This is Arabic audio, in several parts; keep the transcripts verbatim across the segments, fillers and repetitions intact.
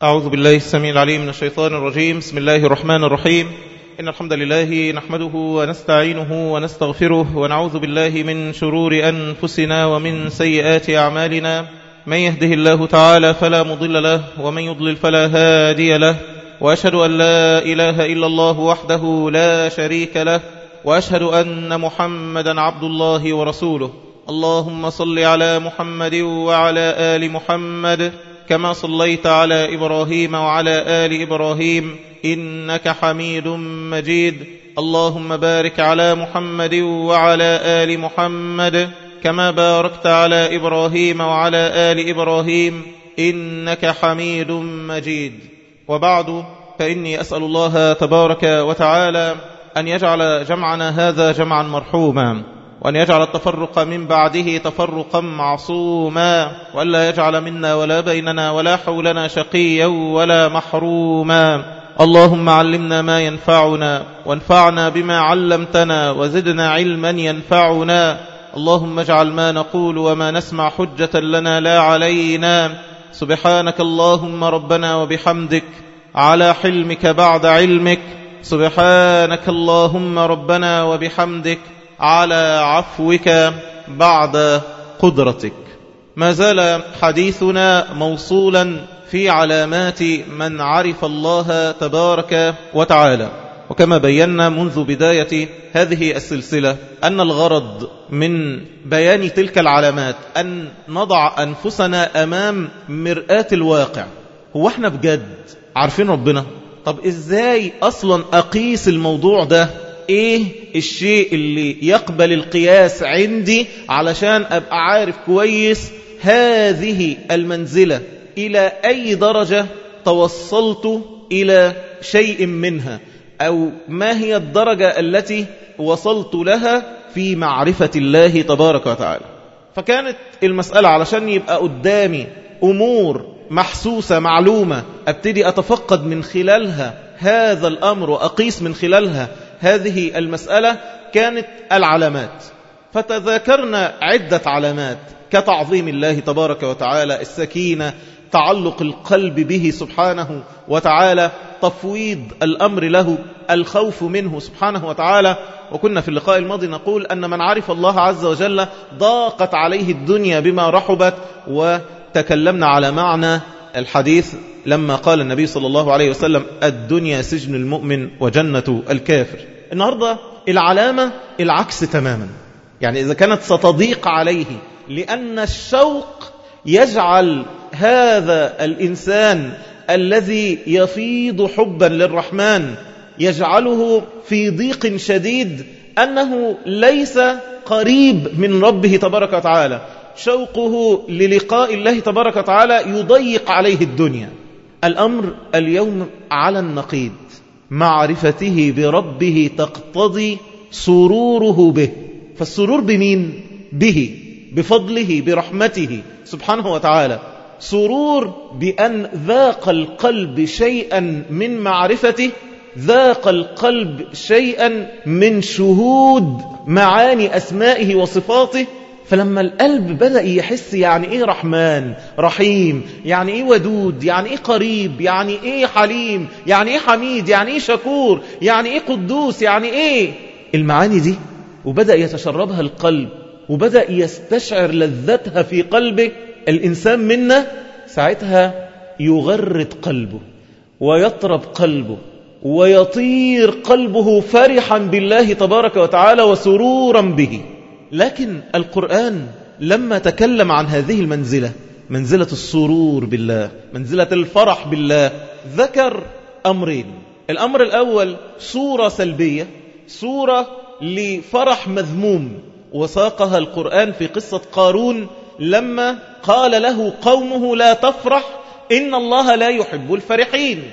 أعوذ بالله السميع العليم من الشيطان الرجيم. بسم الله الرحمن الرحيم. إن الحمد لله نحمده ونستعينه ونستغفره ونعوذ بالله من شرور أنفسنا ومن سيئات أعمالنا. من يهده الله تعالى فلا مضل له ومن يضلل فلا هادي له، وأشهد أن لا إله إلا الله وحده لا شريك له، وأشهد أن محمدا عبد الله ورسوله. اللهم صل على محمد وعلى آل محمد كما صليت على إبراهيم وعلى آل إبراهيم إنك حميد مجيد. اللهم بارك على محمد وعلى آل محمد كما باركت على إبراهيم وعلى آل إبراهيم إنك حميد مجيد. وبعد، فإني أسأل الله تبارك وتعالى أن يجعل جمعنا هذا جمعا مرحوما، وأن يجعل التفرق من بعده تفرقا معصوما، وألا يجعل منا ولا بيننا ولا حولنا شقيا ولا محروما. اللهم علمنا ما ينفعنا وانفعنا بما علمتنا وزدنا علما ينفعنا. اللهم اجعل ما نقول وما نسمع حجة لنا لا علينا. سبحانك اللهم ربنا وبحمدك على حلمك بعد علمك. سبحانك اللهم ربنا وبحمدك على عفوك بعد قدرتك. ما زال حديثنا موصولا في علامات من عرف الله تبارك وتعالى، وكما بينا منذ بداية هذه السلسلة أن الغرض من بيان تلك العلامات أن نضع أنفسنا أمام مرآة الواقع. هو احنا بجد عارفين ربنا؟ طب ازاي أصلا أقيس الموضوع ده؟ ايه الشيء اللي يقبل القياس عندي علشان أبقى عارف كويس هذه المنزلة إلى أي درجة توصلت إلى شيء منها، أو ما هي الدرجة التي وصلت لها في معرفة الله تبارك وتعالى. فكانت المسألة علشان يبقى قدامي أمور محسوسة معلومة أبتدي أتفقد من خلالها هذا الأمر وأقيس من خلالها هذه المسألة، كانت العلامات. فتذاكرنا عدة علامات كتعظيم الله تبارك وتعالى، السكينة، تعلق القلب به سبحانه وتعالى، تفويض الأمر له، الخوف منه سبحانه وتعالى. وكنا في اللقاء الماضي نقول أن من عرف الله عز وجل ضاقت عليه الدنيا بما رحبت، وتكلمنا على معنى الحديث لما قال النبي صلى الله عليه وسلم: الدنيا سجن المؤمن وجنة الكافر. النهاردة العلامة العكس تماما، يعني إذا كانت ستضيق عليه لأن الشوق يجعل هذا الإنسان الذي يفيض حبا للرحمن يجعله في ضيق شديد، أنه ليس قريب من ربه تبارك وتعالى، شوقه للقاء الله تبارك وتعالى يضيق عليه الدنيا. الأمر اليوم على النقيض، معرفته بربه تقتضي سروره به. فالسرور بمين؟ به، بفضله، برحمته سبحانه وتعالى. سرور بأن ذاق القلب شيئا من معرفته، ذاق القلب شيئا من شهود معاني أسمائه وصفاته. فلما القلب بدأ يحس يعني إيه رحمن رحيم، يعني إيه ودود، يعني إيه قريب، يعني إيه حليم، يعني إيه حميد، يعني إيه شكور، يعني إيه قدوس، يعني إيه المعاني دي، وبدأ يتشربها القلب وبدأ يستشعر لذتها في قلبه، الإنسان منا ساعتها يغرد قلبه ويطرب قلبه ويطير قلبه فرحا بالله تبارك وتعالى وسرورا به. لكن القرآن لما تكلم عن هذه المنزلة، منزلة السرور بالله، منزلة الفرح بالله، ذكر أمرين. الأمر الأول صورة سلبية، صورة لفرح مذموم، وساقها القرآن في قصة قارون لما قال له قومه: لا تفرح إن الله لا يحب الفرحين.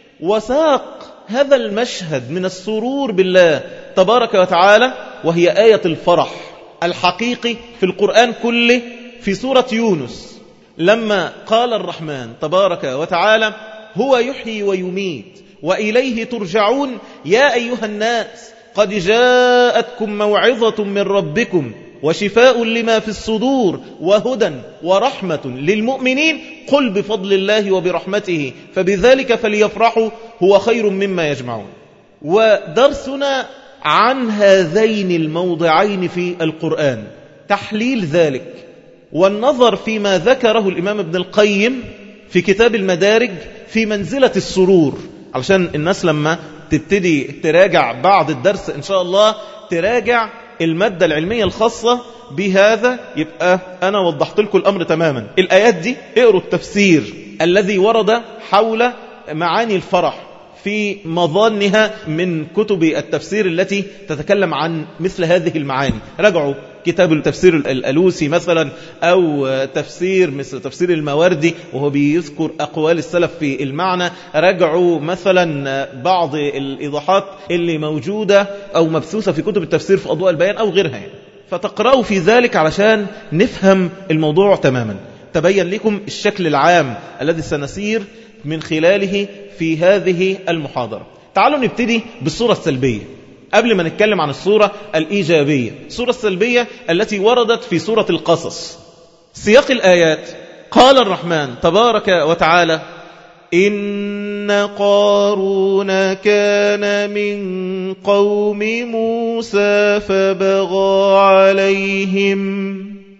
وساق هذا المشهد من السرور بالله تبارك وتعالى، وهي آية الفرح الحقيقي في القرآن كله، في سورة يونس لما قال الرحمن تبارك وتعالى: هو يحيي ويميت وإليه ترجعون يا أيها الناس قد جاءتكم موعظة من ربكم وشفاء لما في الصدور وهدى ورحمة للمؤمنين قل بفضل الله وبرحمته فبذلك فليفرحوا هو خير مما يجمعون. ودرسنا عن هذين الموضعين في القرآن تحليل ذلك والنظر فيما ذكره الإمام ابن القيم في كتاب المدارج في منزلة السرور، علشان الناس لما تبتدي تراجع بعد الدرس إن شاء الله تراجع المادة العلمية الخاصة بهذا، يبقى أنا وضحت لكم الأمر تماما. الآيات دي اقروا التفسير الذي ورد حول معاني الفرح في مظانها من كتب التفسير التي تتكلم عن مثل هذه المعاني. رجعوا كتاب التفسير الألوسي مثلا، أو تفسير مثل تفسير الماوردي وهو بيذكر أقوال السلف في المعنى. رجعوا مثلا بعض الإيضاحات اللي موجودة أو مبثوثة في كتب التفسير في أضواء البيان أو غيرها يعني. فتقرأوا في ذلك علشان نفهم الموضوع تماما، تبين لكم الشكل العام الذي سنسير من خلاله في هذه المحاضرة. تعالوا نبتدي بالصورة السلبية قبل ما نتكلم عن الصورة الإيجابية. الصورة السلبية التي وردت في سورة القصص. سياق الآيات قال الرحمن تبارك وتعالى إن قارون كان من قوم موسى فبغى عليهم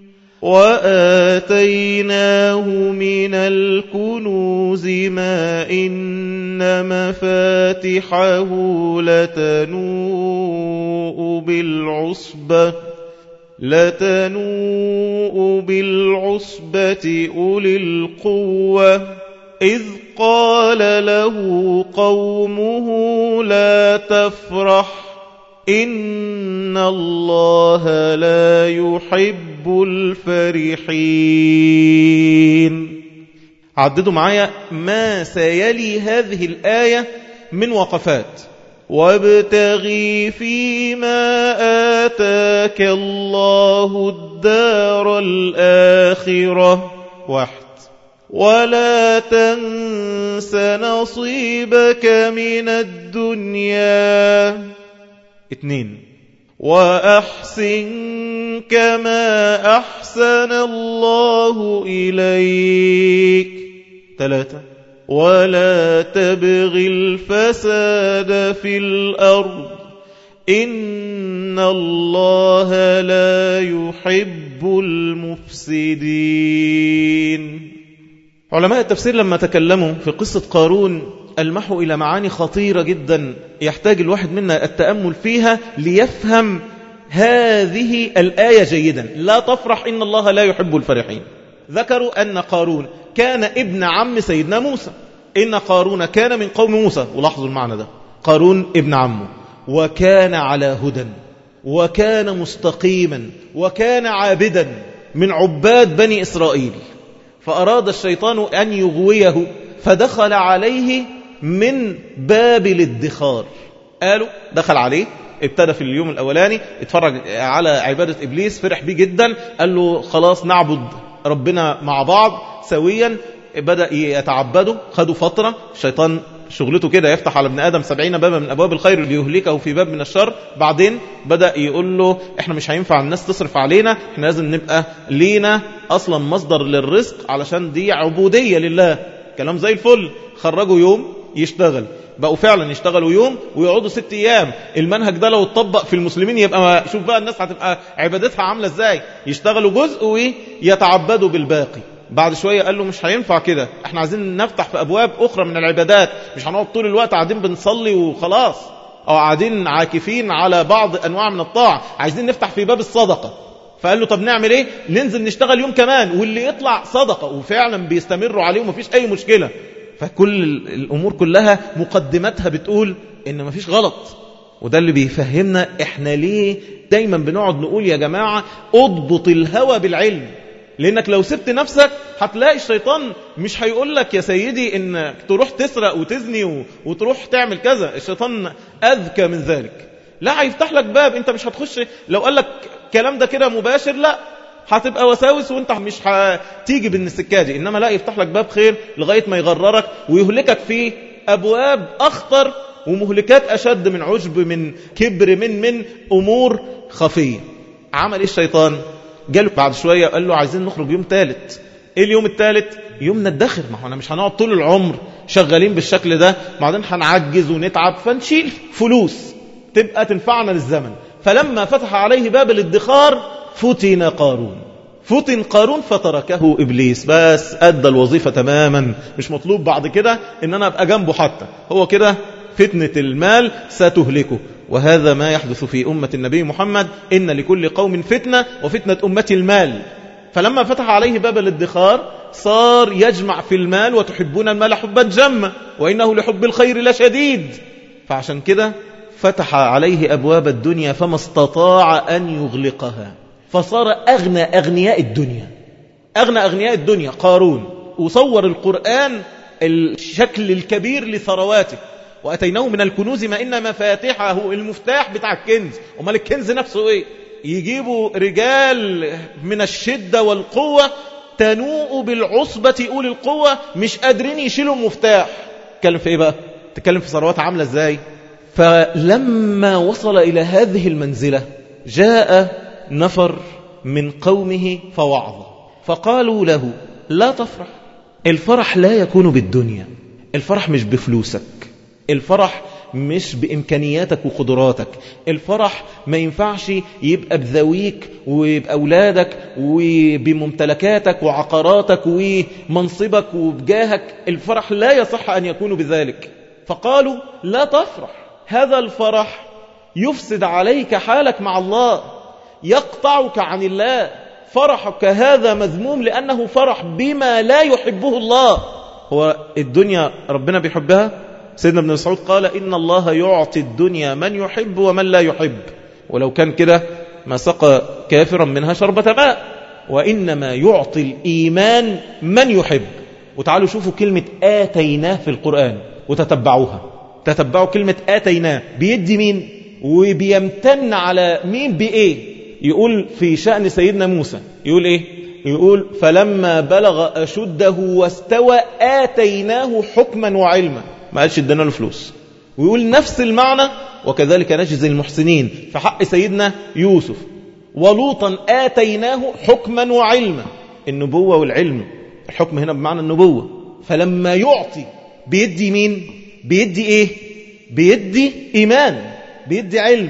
وآتيناه من الكنوز ما إن مفاتحه لتنوء بالعصبة لتنوء بالعصبة أولي القوة إذ قال له قومه لا تفرح إن الله لا يحب الفرحين. عددوا معايا ما سيلي هذه الآية من وقفات. وابتغي فيما آتاك الله الدار الآخرة واحد ولا تنس نصيبك من الدنيا اثنين وأحسن كما أحسن الله إليك ثلاثة ولا تبغ الفساد في الأرض إن الله لا يحب المفسدين. علماء التفسير لما تكلموا في قصة قارون ألمحوا إلى معاني خطيرة جدا يحتاج الواحد منا التأمل فيها ليفهم هذه الآية جيدا. لا تفرح إن الله لا يحب الفرحين. ذكروا أن قارون كان ابن عم سيدنا موسى. إن قارون كان من قوم موسى، ولاحظوا المعنى ده، قارون ابن عمه، وكان على هدى وكان مستقيما وكان عابدا من عباد بني إسرائيل. فأراد الشيطان أن يغويه فدخل عليه من باب الادخار. قالوا دخل عليه، ابتدى في اليوم الأولاني اتفرج على عبادة إبليس، فرح بيه جدا، قال له خلاص نعبد ربنا مع بعض سويا. بدأ يتعبدوا، خدوا فترة. الشيطان شغلته كده، يفتح على ابن آدم سبعين بابا من أبواب الخير ليهلكه في باب من الشر. بعدين بدأ يقول له احنا مش هينفع الناس تصرف علينا، احنا لازم نبقى لينا أصلا مصدر للرزق، علشان دي عبودية لله. كلام زي الفل. خرجوا يوم يشتغل، بقوا فعلا يشتغلوا يوم ويقعدوا ست أيام. المنهج ده لو اتطبق في المسلمين يبقى شوف بقى الناس هتبقى عبادتها عاملة ازاي. يشتغلوا جزء ويتعبدوا بالباقي. بعد شوية قال له مش هينفع كده، احنا عايزين نفتح في أبواب أخرى من العبادات، مش هنقعد طول الوقت قاعدين بنصلي وخلاص أو قاعدين عاكفين على بعض أنواع من الطاعة، عايزين نفتح في باب الصدقة. فقال له طب نعمل ايه؟ ننزل نشتغل يوم كمان واللي يطلع صدقة. وفعلا بيستمروا عليه ومفيش أي مشكلة. فكل الأمور كلها مقدمتها بتقول إن مفيش غلط. وده اللي بيفهمنا احنا ليه دايما بنقعد نقول يا جماعة اضبط الهوى بالعلم. لأنك لو سبت نفسك هتلاقي الشيطان مش هيقول لك يا سيدي إنك تروح تسرق وتزني وتروح تعمل كذا. الشيطان أذكى من ذلك. لا، هيفتح لك باب انت مش هتخش. لو قال لك كلام ده كده مباشر لا، هتبقى وساوس وانت مش هتيجي بالسكة دي. إنما لا، يفتح لك باب خير لغاية ما يغررك ويهلكك في أبواب أخطر ومهلكات أشد من عجب، من كبر، من من أمور خفية. عمل ايه الشيطان؟ جاله بعد شوية قال له عايزين نخرج يوم ثالث. ايه اليوم الثالث؟ يوم ندخر. ما هو انا مش هنقعد طول العمر شغالين بالشكل ده، بعدين هنعجز ونتعب، فنشيل فلوس تبقى تنفعنا للزمن. فلما فتح عليه باب الادخار فتن قارون. فتن قارون فتركه إبليس، بس أدى الوظيفة تماما، مش مطلوب بعد كده إن أنا أبقى جنبه، حتى هو كده فتنة المال ستهلكه. وهذا ما يحدث في أمة النبي محمد، إن لكل قوم فتنة وفتنة أمة المال. فلما فتح عليه باب الادخار صار يجمع في المال، وتحبون المال حبا جما وإنه لحب الخير لشديد. فعشان كده فتح عليه أبواب الدنيا فما استطاع أن يغلقها، فصار أغنى أغنياء الدنيا. أغنى أغنياء الدنيا قارون. وصور القرآن الشكل الكبير لثرواته، وأتيناه من الكنوز ما إن مفاتحه، المفتاح بتاع الكنز. ومال الكنز نفسه إيه؟ يجيبوا رجال من الشدة والقوة تنوء بالعصبة أولي القوة، مش قادرين يشيلوا المفتاح. تتكلم في إيه بقى؟ تتكلم في ثروات عاملة إزاي؟ فلما وصل إلى هذه المنزلة جاء نفر من قومه فوعظ، فقالوا له لا تفرح. الفرح لا يكون بالدنيا، الفرح مش بفلوسك، الفرح مش بإمكانياتك وقدراتك، الفرح ما ينفعش يبقى بذويك وبأولادك وبممتلكاتك وعقاراتك ومنصبك وبجاهك. الفرح لا يصح أن يكون بذلك. فقالوا لا تفرح، هذا الفرح يفسد عليك حالك مع الله، يقطعك عن الله. فرحك هذا مذموم لأنه فرح بما لا يحبه الله. هو الدنيا ربنا بيحبها؟ سيدنا ابن مسعود قال إن الله يعطي الدنيا من يحب ومن لا يحب، ولو كان كده ما سقى كافرا منها شربة ماء. وإنما يعطي الإيمان من يحب. وتعالوا شوفوا كلمة آتيناه في القرآن وتتبعوها. تتبعوا كلمة آتيناه بيدي مين وبيمتن على مين بإيه. يقول في شأن سيدنا موسى، يقول إيه؟ يقول فلما بلغ أشده واستوى آتيناه حكما وعلما. ما قالش ادانا له فلوس. ويقول نفس المعنى وكذلك نجزي المحسنين في حق سيدنا يوسف. ولوطا آتيناه حكما وعلما. النبوة والعلم، الحكم هنا بمعنى النبوة. فلما يعطي بيدي مين؟ بيدي ايه؟ بيدي إيمان، بيدي علم.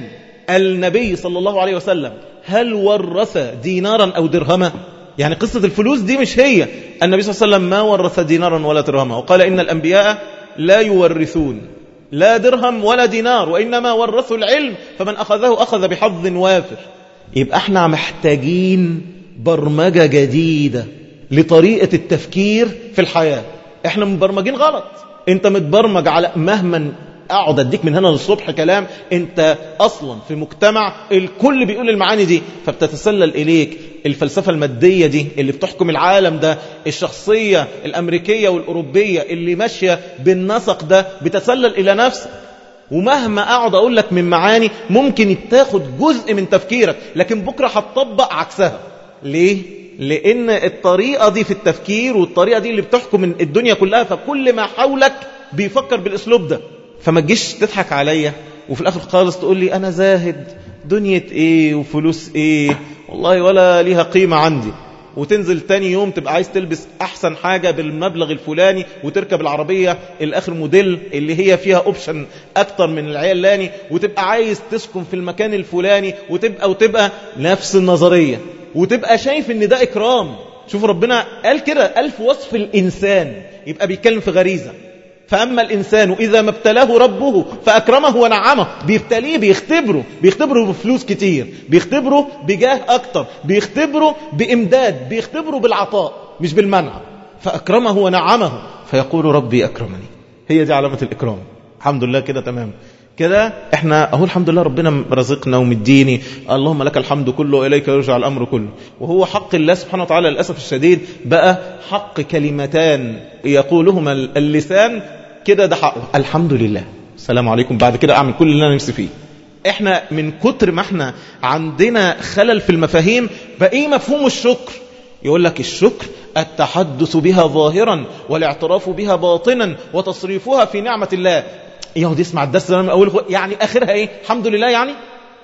النبي صلى الله عليه وسلم هل ورث دينارا أو درهما؟ يعني قصة الفلوس دي مش هي. النبي صلى الله عليه وسلم ما ورث دينارا ولا درهما، وقال إن الأنبياء لا يورثون لا درهم ولا دينار وإنما ورثوا العلم فمن أخذه أخذ بحظ وافر. يبقى احنا محتاجين برمجة جديدة لطريقة التفكير في الحياة. احنا مبرمجين غلط. انت متبرمج على مهما اقعد اديك من هنا للصبح كلام، انت اصلا في مجتمع الكل بيقول المعاني دي، فبتتسلل اليك الفلسفة المادية دي اللي بتحكم العالم ده، الشخصية الامريكية والاوروبية اللي ماشية بالنسق ده بتتسلل الى نفسك. ومهما اقعد اقول لك من معاني ممكن تاخد جزء من تفكيرك، لكن بكرة هتطبق عكسها. ليه؟ لان الطريقة دي في التفكير والطريقة دي اللي بتحكم الدنيا كلها، فكل ما حولك بيفكر بالاسلوب ده. فما تجيش تضحك عليا وفي الاخر خالص تقول لي انا زاهد، دنيا ايه وفلوس ايه والله ولا ليها قيمة عندي. وتنزل تاني يوم تبقى عايز تلبس احسن حاجة بالمبلغ الفلاني وتركب العربية الاخر موديل اللي هي فيها اوبشن اكتر من العيالاني، وتبقى عايز تسكن في المكان الفلاني، وتبقى وتبقى نفس النظرية، وتبقى شايف ان ده اكرام. شوف ربنا قال كده، قال في وصف الانسان، يبقى بيتكلم في غريزة. فأما الإنسان إذا ما ابتلاه ربه فأكرمه ونعمه. بيبتليه، بيختبره بيختبره بفلوس كتير، بيختبره بجاه أكتر، بيختبره بإمداد، بيختبره بالعطاء مش بالمنع. فأكرمه ونعمه فيقول ربي أكرمني. هي دي علامة الإكرام. الحمد لله كده تمام كده. احنا اهو الحمد لله ربنا رزقنا ومديني، اللهم لك الحمد كله وإليك يرجع الأمر كله. وهو حق الله سبحانه وتعالى للأسف الشديد بقى حق كلمتان يقولهما اللسان كده، ده حقه الحمد لله السلام عليكم، بعد كده أعمل كل اللي أنا نفسي فيه. احنا من كتر ما احنا عندنا خلل في المفاهيم بقى مفهوم الشكر. يقول لك الشكر التحدث بها ظاهرا والاعتراف بها باطنا وتصريفها في نعمة الله. يقعد يسمع الدرس ده من أوله، يعني آخرها إيه؟ الحمد لله. يعني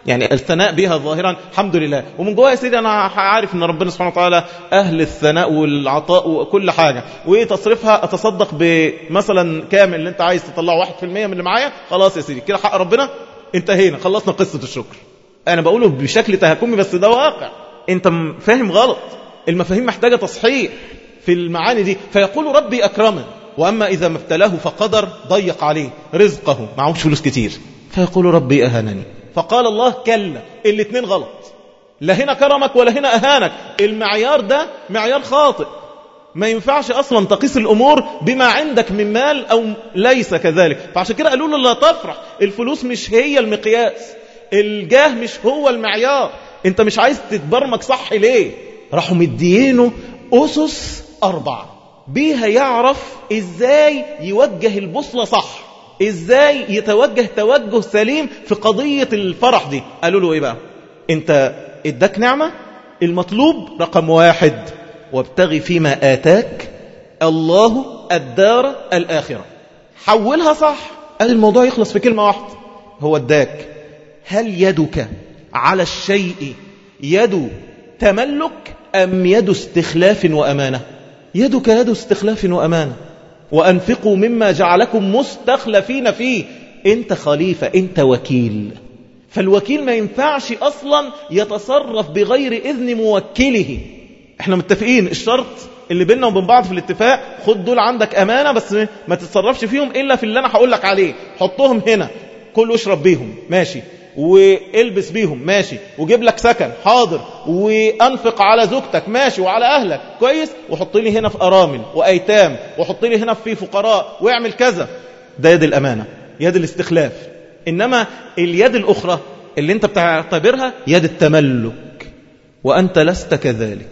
يعني الثناء بها ظاهرا الحمد لله، ومن جواها يا سيدي أنا عارف أن ربنا سبحانه وتعالى أهل الثناء والعطاء وكل حاجة، وتصرفها أتصدق بمثلا كامل اللي أنت عايز تطلعه واحد في المية من اللي معايا، خلاص يا سيدي كده حق ربنا انتهينا، خلصنا قصة الشكر. أنا بقوله بشكل تهكمي بس ده واقع، أنت فاهم غلط، المفاهيم محتاجة تصحيح في المعاني دي. فيقول ربي أكرمن، وأما إذا ما ابتلاه فقدر ضيق عليه رزقه، معهوش فلوس كتير، فيقول ربي أهانني. فقال الله كلا، الاتنين غلط، لا هنا كرمك ولا هنا أهانك، المعيار ده معيار خاطئ، ما ينفعش أصلا تقيس الأمور بما عندك من مال أو ليس كذلك. فعشان كده قالوا له لا تفرح، الفلوس مش هي المقياس، الجاه مش هو المعيار، انت مش عايز تتبرمج صح ليه؟ راحوا مدينه أسس أربعة بيها يعرف إزاي يوجه البوصلة صح، إزاي يتوجه توجه سليم في قضية الفرح دي. قالوا له إيه بقى؟ أنت اداك نعمة، المطلوب رقم واحد وابتغي فيما آتاك الله الدار الآخرة، حولها صح. قال الموضوع يخلص في كلمة واحدة، هو اداك، هل يدك على الشيء يد تملك أم يد استخلاف وأمانة؟ يدك يد استخلاف وأمانة. وأنفقوا مما جعلكم مستخلفين فيه، أنت خليفة، أنت وكيل، فالوكيل ما ينفعش أصلا يتصرف بغير إذن موكله. احنا متفقين الشرط اللي بيننا وبين بعض في الاتفاق، خد دول عندك أمانة بس ما تتصرفش فيهم إلا في اللي أنا هقول لك عليه، حطهم هنا، كل اشرب بيهم ماشي، والبس بيهم ماشي، وجيب لك سكن حاضر، وانفق على زوجتك ماشي وعلى اهلك كويس، وحط لي هنا في ارامل وايتام، وحط لي هنا في فقراء، واعمل كذا. ده يد الامانه، يد الاستخلاف. انما اليد الاخرى اللي انت بتعتبرها يد التملك، وانت لست كذلك.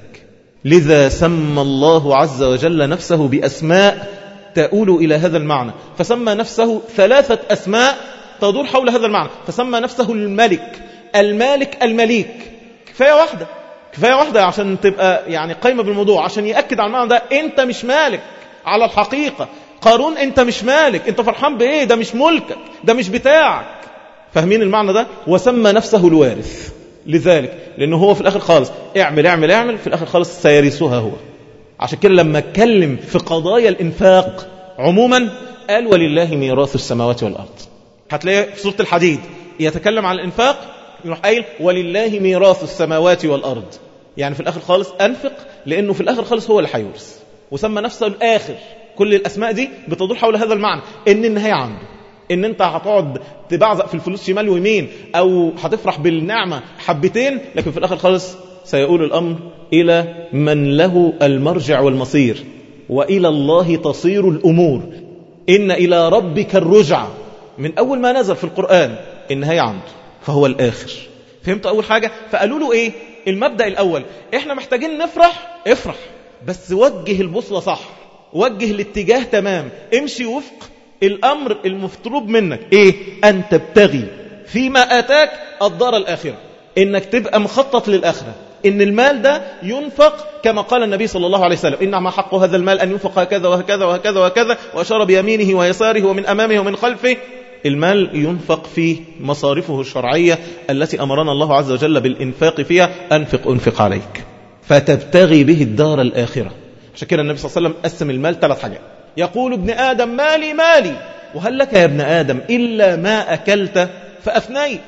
لذا سمى الله عز وجل نفسه باسماء تؤول الى هذا المعنى، فسمى نفسه ثلاثه اسماء تدور حول هذا المعنى، فسمى نفسه الملك، المالك، المليك. كفاية واحدة، كفاية واحدة عشان تبقى يعني قايمة بالموضوع، عشان يأكد على المعنى ده. انت مش مالك على الحقيقة، قارون انت مش مالك، انت فرحان بايه؟ ده مش ملكك، ده مش بتاعك. فاهمين المعنى ده؟ وسمى نفسه الوارث، لذلك لانه هو في الاخر خالص اعمل اعمل اعمل، في الاخر خالص سيرثها هو. عشان كده لما اتكلم في قضايا الانفاق عموما قال ولله ميراث السماوات والارض. هتلاقيه في سورة الحديد يتكلم عن الإنفاق، يروح قايل ولله ميراث السماوات والأرض، يعني في الآخر خالص أنفق، لأنه في الآخر خالص هو اللي هيورث. وسمى نفسه الآخر. كل الأسماء دي بتدور حول هذا المعنى، إن النهاية عنده، إن أنت هتقعد تبعزق في الفلوس شمال ويمين، أو هتفرح بالنعمة حبتين، لكن في الآخر خالص سيقول الأمر إلى من له المرجع والمصير، وإلى الله تصير الأمور، إن إلى ربك الرجع. من أول ما نزل في القرآن النهاية عنده، فهو الآخر. فهمت أول حاجة؟ فقالوا له إيه المبدأ الأول؟ إحنا محتاجين نفرح، افرح بس وجه البوصلة صح، وجه الاتجاه تمام، امشي وفق الأمر المفترض منك. إيه؟ أن تبتغي فيما آتاك الدار الآخرة، إنك تبقى مخطط للآخرة، إن المال ده ينفق كما قال النبي صلى الله عليه وسلم إنما حق هذا المال أن ينفق هكذا وهكذا وهكذا وهكذا، وأشار بيمينه ويساره ومن أمامه ومن خلفه. المال ينفق فيه مصارفه الشرعية التي أمرنا الله عز وجل بالإنفاق فيها، أنفق أنفق عليك، فتبتغي به الدار الآخرة. عشان كده النبي صلى الله عليه وسلم قسم المال ثلاث حاجات، يقول ابن آدم مالي مالي، وهل لك يا ابن آدم إلا ما أكلت فأفنيت،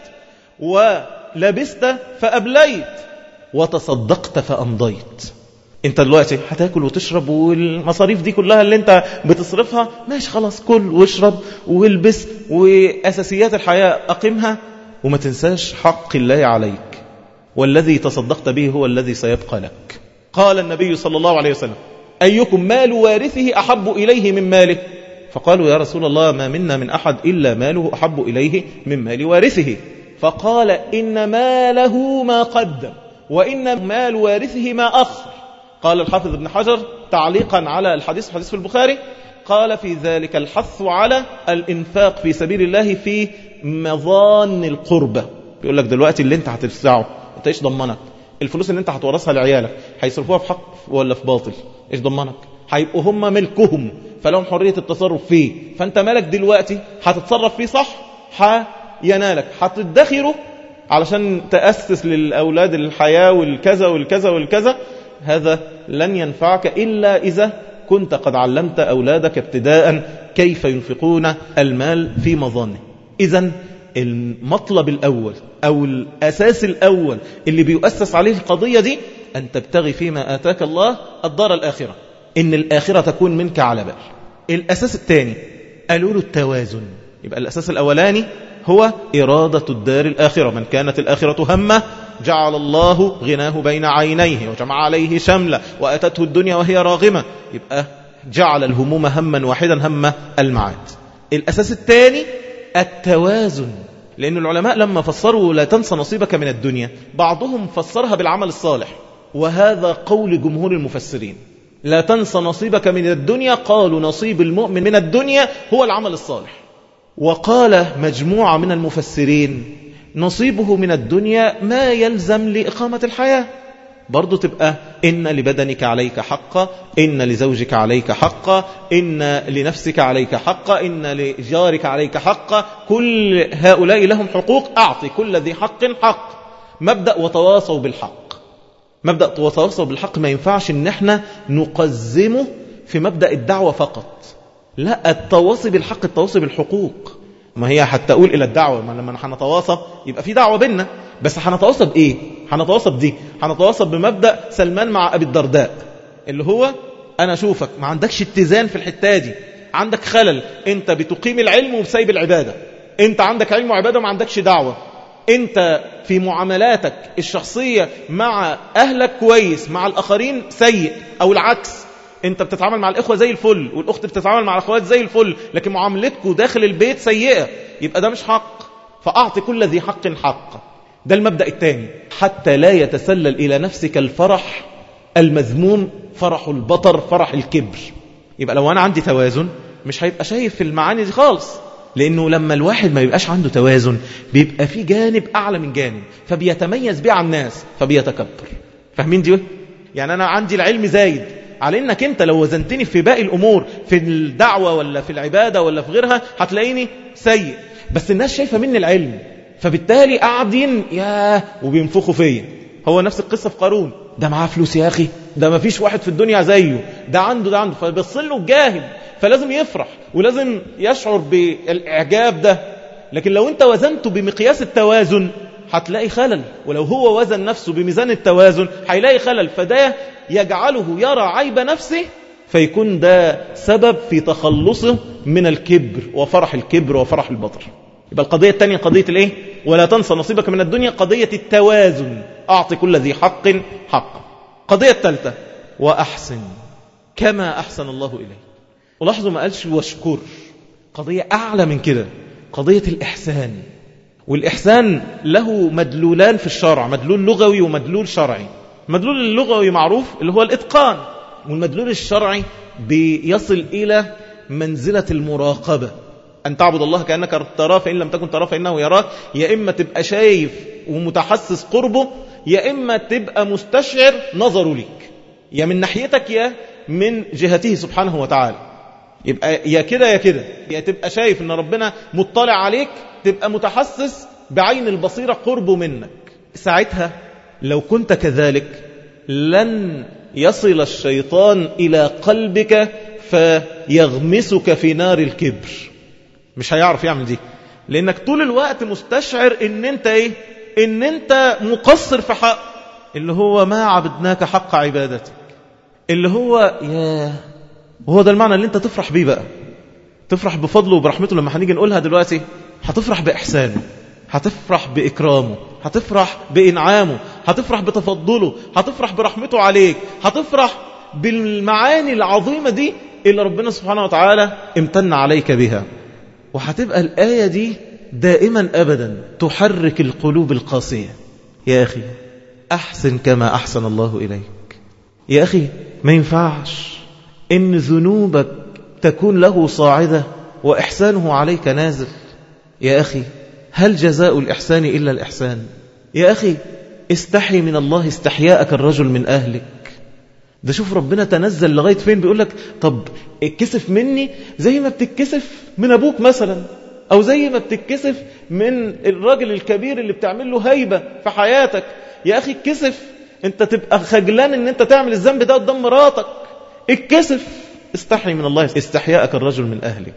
ولبست فأبليت، وتصدقت فأمضيت. انت دلوقتي هتاكل وتشرب، والمصاريف دي كلها اللي انت بتصرفها ماشي، خلاص كل واشرب والبس، وأساسيات الحياة أقمها، وما تنساش حق الله عليك، والذي تصدقت به هو الذي سيبقى لك. قال النبي صلى الله عليه وسلم أيكم مال وارثه أحب إليه من ماله؟ فقالوا يا رسول الله ما منا من أحد إلا ماله أحب إليه من مال وارثه. فقال إن ماله ما قدم، وإن مال وارثه ما أخر. قال الحافظ ابن حجر تعليقا على الحديث، الحديث في البخاري، قال في ذلك الحث على الإنفاق في سبيل الله في مظان القربة. بيقول لك دلوقتي اللي انت هتدفعه انت ايش ضمنك؟ الفلوس اللي انت هتورثها لعيالك هيصرفوها في حق ولا في باطل؟ ايش ضمنك؟ هيبقوا هم ملكهم، فلهم حرية التصرف فيه، فانت مالك دلوقتي هتتصرف فيه صح هينالك، هتدخره علشان تأسس للأولاد الحياة والكذا والكذا والكذا، هذا لن ينفعك إلا إذا كنت قد علمت أولادك ابتداء كيف ينفقون المال في مظانه. إذن المطلب الأول أو الأساس الأول اللي بيؤسس عليه القضية دي أن تبتغي فيما آتاك الله الدار الآخرة، إن الآخرة تكون منك على بال. الأساس الثاني قالوا له التوازن. يبقى الأساس الأولاني هو إرادة الدار الآخرة، من كانت الآخرة همه جعل الله غناه بين عينيه وجمع عليه شمله وأتته الدنيا وهي راغمة، يبقى جعل الهموم هما واحدا، هم المعاد. الأساس الثاني التوازن، لأن العلماء لما فسروا لا تنسى نصيبك من الدنيا بعضهم فسرها بالعمل الصالح، وهذا قول جمهور المفسرين. لا تنسى نصيبك من الدنيا، قالوا نصيب المؤمن من الدنيا هو العمل الصالح. وقال مجموعة من المفسرين نصيبه من الدنيا ما يلزم لإقامة الحياة، برضو تبقى إن لبدنك عليك حقا، إن لزوجك عليك حقا، إن لنفسك عليك حقا، إن لجارك عليك حقا، كل هؤلاء لهم حقوق، أعطي كل ذي حق حق. مبدأ وتواصوا بالحق. مبدأ وتواصوا بالحق ما ينفعش إن احنا نقزمه في مبدأ الدعوة فقط، لا، التواصي بالحق، التواصي بالحقوق. ما هي حتى أقول إلى الدعوة، ما لما هنتواصى يبقى في دعوة بيننا، بس هنتواصى بإيه؟ هنتواصى بدي، هنتواصى بمبدأ سلمان مع أبي الدرداء، اللي هو أنا أشوفك ما عندكش اتزان في الحتة دي، عندك خلل، أنت بتقيم العلم وبسيب العبادة، أنت عندك علم وعبادة وما عندكش دعوة، أنت في معاملاتك الشخصية مع أهلك كويس، مع الآخرين سيء، أو العكس، انت بتتعامل مع الإخوة زي الفل والأخت بتتعامل مع الأخوات زي الفل، لكن معاملتكم داخل البيت سيئة، يبقى ده مش حق. فأعطي كل ذي حق حق. ده المبدأ الثاني، حتى لا يتسلل إلى نفسك الفرح المذموم، فرح البطر، فرح الكبر. يبقى لو أنا عندي توازن مش هيبقى شايف في المعاني دي خالص، لأنه لما الواحد ما يبقاش عنده توازن بيبقى في جانب أعلى من جانب، فبيتميز بيه عن الناس فبيتكبر. فاهمين دي؟ يعني أنا عندي العلم زايد على إنك أنت لو وزنتني في باقي الأمور، في الدعوة ولا في العبادة ولا في غيرها، هتلاقيني سيء، بس الناس شايفة مني العلم، فبالتالي قاعدين ياه وبينفخوا فيا. هو نفس القصة في قارون، ده معاه فلوس يا أخي، ده ما فيش واحد في الدنيا زيه، ده عنده ده عنده، فبيصله الجاهل، فلازم يفرح ولازم يشعر بالإعجاب ده. لكن لو أنت وزنته بمقياس التوازن هتلاقي خلل، ولو هو وزن نفسه بميزان التوازن هيلاقي خلل، فده يجعله يرى عيب نفسه، فيكون ده سبب في تخلصه من الكبر وفرح الكبر وفرح البطر. يبقى القضية الثانية قضية الايه؟ ولا تنسى نصيبك من الدنيا، قضية التوازن، أعطي كل ذي حق حق. قضية الثالثة وأحسن كما أحسن الله إليك. ولاحظوا ما قالش واشكر، قضية أعلى من كده، قضية الإحسان. والإحسان له مدلولان في الشرع، مدلول لغوي ومدلول شرعي. المدلول اللغوي معروف اللي هو الإتقان، والمدلول الشرعي بيصل إلى منزلة المراقبة، أن تعبد الله كأنك تراه فإن لم تكن تراه فإنه يراك. يا إما تبقى شايف ومتحسس قربه، يا إما تبقى مستشعر نظره ليك، يا من ناحيتك يا من جهته سبحانه وتعالى. يبقى يا كده يا كده، يا تبقى شايف أن ربنا مطلع عليك، تبقى متحسس بعين البصيرة قربه منك. ساعتها لو كنت كذلك لن يصل الشيطان إلى قلبك فيغمسك في نار الكبر، مش هيعرف يعمل دي، لأنك طول الوقت مستشعر ان انت ايه، ان انت مقصر في حق، اللي هو ما عبدناك حق عبادتك، اللي هو يا وهو ده المعنى اللي انت تفرح بيه بقى، تفرح بفضله وبرحمته. لما هنيجي نقولها دلوقتي هتفرح بإحسانه، هتفرح بإكرامه، هتفرح بإنعامه، هتفرح بتفضله، هتفرح برحمته عليك، هتفرح بالمعاني العظيمة دي اللي ربنا سبحانه وتعالى امتن عليك بها. وهتبقى الآية دي دائما أبدا تحرك القلوب القاسية. يا أخي أحسن كما أحسن الله إليك. يا أخي ما ينفعش إن ذنوبك تكون له صاعدة وإحسانه عليك نازل. يا أخي هل جزاء الإحسان إلا الإحسان؟ يا أخي استحي من الله استحياءك الرجل من أهلك. ده شوف ربنا تنزل لغاية فين، بيقول لك طب اتكسف مني زي ما بتتكسف من أبوك مثلا. أو زي ما بتتكسف من الراجل الكبير اللي بتعمل له هيبة في حياتك. يا أخي اتكسف، انت تبقى خجلان ان انت تعمل الذنب ده قدام مراتك، اتكسف، استحي من الله استحياءك الرجل من أهلك.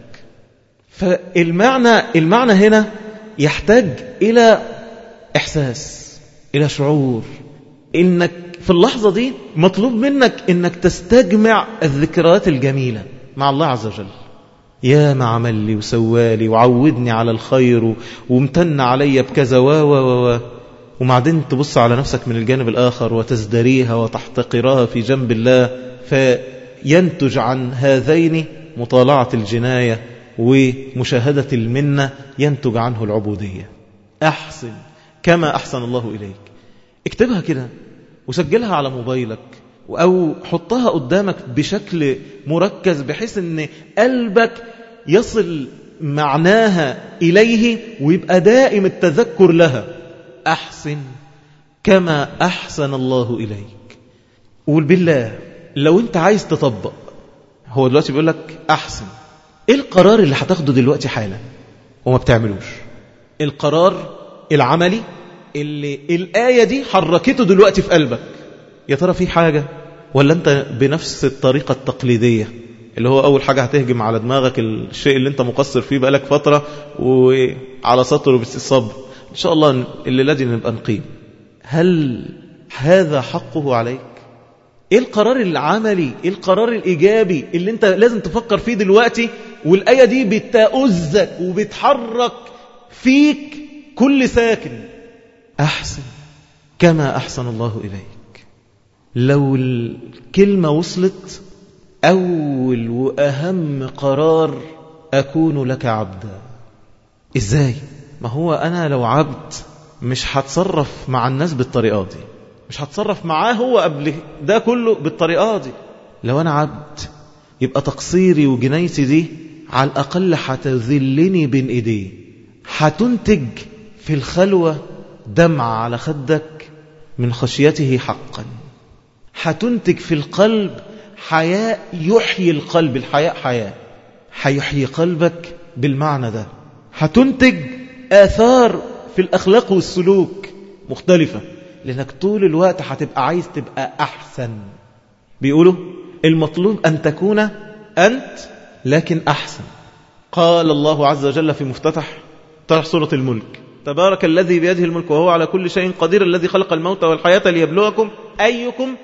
فالمعنى المعنى هنا يحتاج إلى إحساس، إلى شعور، إنك في اللحظة دي مطلوب منك إنك تستجمع الذكريات الجميلة مع الله عز وجل. يا ما عمل لي وسوالي وعودني على الخير وامتن علي بكذا و و و وبعدين تبص على نفسك من الجانب الآخر وتزدريها وتحتقرها في جنب الله، فينتج عن هذين مطالعة الجناية ومشاهدة المنة، ينتج عنه العبودية. أحسن كما أحسن الله إليك. اكتبها كده وسجلها على موبايلك أو حطها قدامك بشكل مركز بحيث أن قلبك يصل معناها إليه ويبقى دائم التذكر لها. أحسن كما أحسن الله إليك. قول بالله لو أنت عايز تطبق، هو دلوقتي بيقول لك أحسن، إيه القرار اللي هتاخده دلوقتي حالا وما بتعملوش؟ القرار العملي اللي الآية دي حركته دلوقتي في قلبك، يا ترى في حاجة ولا أنت بنفس الطريقة التقليدية اللي هو أول حاجة هتهجم على دماغك الشيء اللي أنت مقصر فيه بقالك فترة وعلى سطر بالصبر، إن شاء الله اللي لازم نبقى نقيم. هل هذا حقه عليك؟ إيه القرار العملي، إيه القرار الإيجابي اللي أنت لازم تفكر فيه دلوقتي والآية دي بتأذك وبتحرك فيك كل ساكن؟ أحسن كما أحسن الله إليك. لو الكلمة وصلت، أول وأهم قرار أكون لك عبدا. إزاي؟ ما هو أنا لو عبد مش هتصرف مع الناس بالطريقة دي، مش هتصرف معاه هو قبل ده كله بالطريقة دي. لو أنا عبد يبقى تقصيري وجنايتي دي على الأقل هتذلني بين إيديه، هتنتج في الخلوة دمع على خدك من خشيته حقا، هتنتج في القلب حياء يحيي القلب. الحياء حياة هيحيي قلبك بالمعنى ده، هتنتج آثار في الأخلاق والسلوك مختلفة، لأنك طول الوقت هتبقى عايز تبقى أحسن. بيقولوا المطلوب أن تكون أنت لكن أحسن. قال الله عز وجل في مفتتح سورة الملك: تبارك الذي بيده الملك وهو على كل شيء قدير، الذي خلق الموت والحياة ليبلوكم أيكم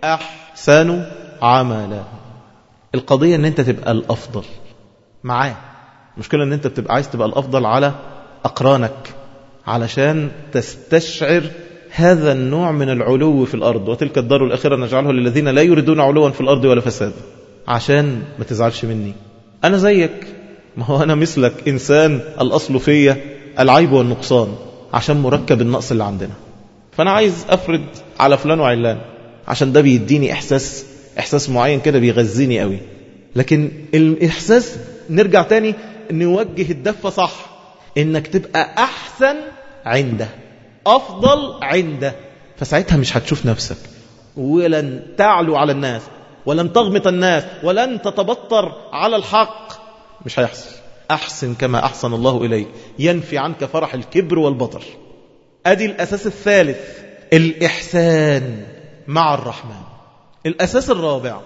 أحسن عملا. القضية أن أنت تبقى الأفضل معاه، المشكلة أن أنت بتبقى عايز تبقى الأفضل على أقرانك علشان تستشعر هذا النوع من العلو في الأرض. وتلك الدار الآخرة نجعلها للذين لا يريدون علوا في الأرض ولا فساد. عشان ما تزعلش مني، أنا زيك، ما هو أنا مثلك إنسان، الأصل فيا العيب والنقصان، عشان مركب النقص اللي عندنا. فأنا عايز أفرد على فلان وعلان عشان ده بيديني إحساس إحساس معين كده بيغذيني قوي. لكن الإحساس نرجع تاني نوجه الدفة صح، إنك تبقى أحسن عنده، أفضل عنده. فساعتها مش هتشوف نفسك ولن تعلو على الناس ولن تغمط الناس ولن تتبطر على الحق، مش هيحصل. أحسن كما أحسن الله إليك، ينفي عنك فرح الكبر والبطر. أدي الأساس الثالث، الإحسان مع الرحمن. الأساس الرابع: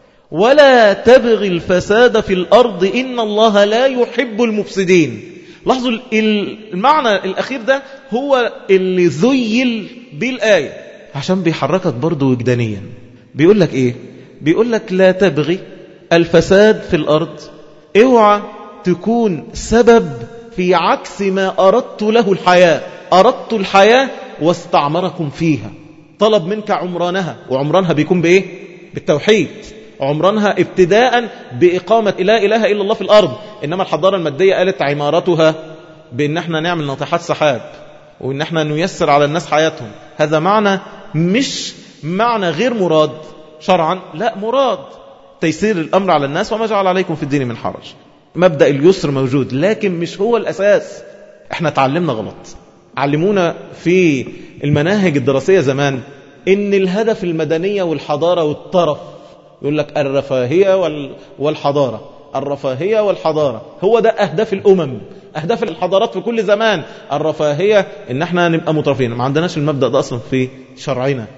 ولا تبغي الفساد في الأرض إن الله لا يحب المفسدين. لاحظوا المعنى الأخير ده هو اللي ذيل بالآية عشان بيحركك برضو وجدانيا. بيقول لك إيه؟ بيقول لك لا تبغي الفساد في الأرض، اوعى تكون سبب في عكس ما أردت له الحياة. أردت الحياة واستعمركم فيها، طلب منك عمرانها، وعمرانها بيكون بإيه؟ بالتوحيد. عمرانها ابتداء بإقامة لا إله إلا الله في الأرض. إنما الحضارة المادية قالت عمارتها بأن احنا نعمل ناطحات سحاب وأن احنا نيسر على الناس حياتهم. هذا معنى مش معنى غير مراد شرعا، لا مراد تيسير الأمر على الناس، وما جعل عليكم في الدين من حرج. مبدأ اليسر موجود لكن مش هو الأساس. احنا تعلمنا غلط. علمونا في المناهج الدراسية زمان إن الهدف المدنية والحضارة والطرف، يقول لك الرفاهية والحضارة، الرفاهية والحضارة، هو ده أهداف الأمم. أهداف الحضارات في كل زمان الرفاهية، إن احنا نبقى مترفين. ما عندناش المبدأ ده أصلا في شرعنا.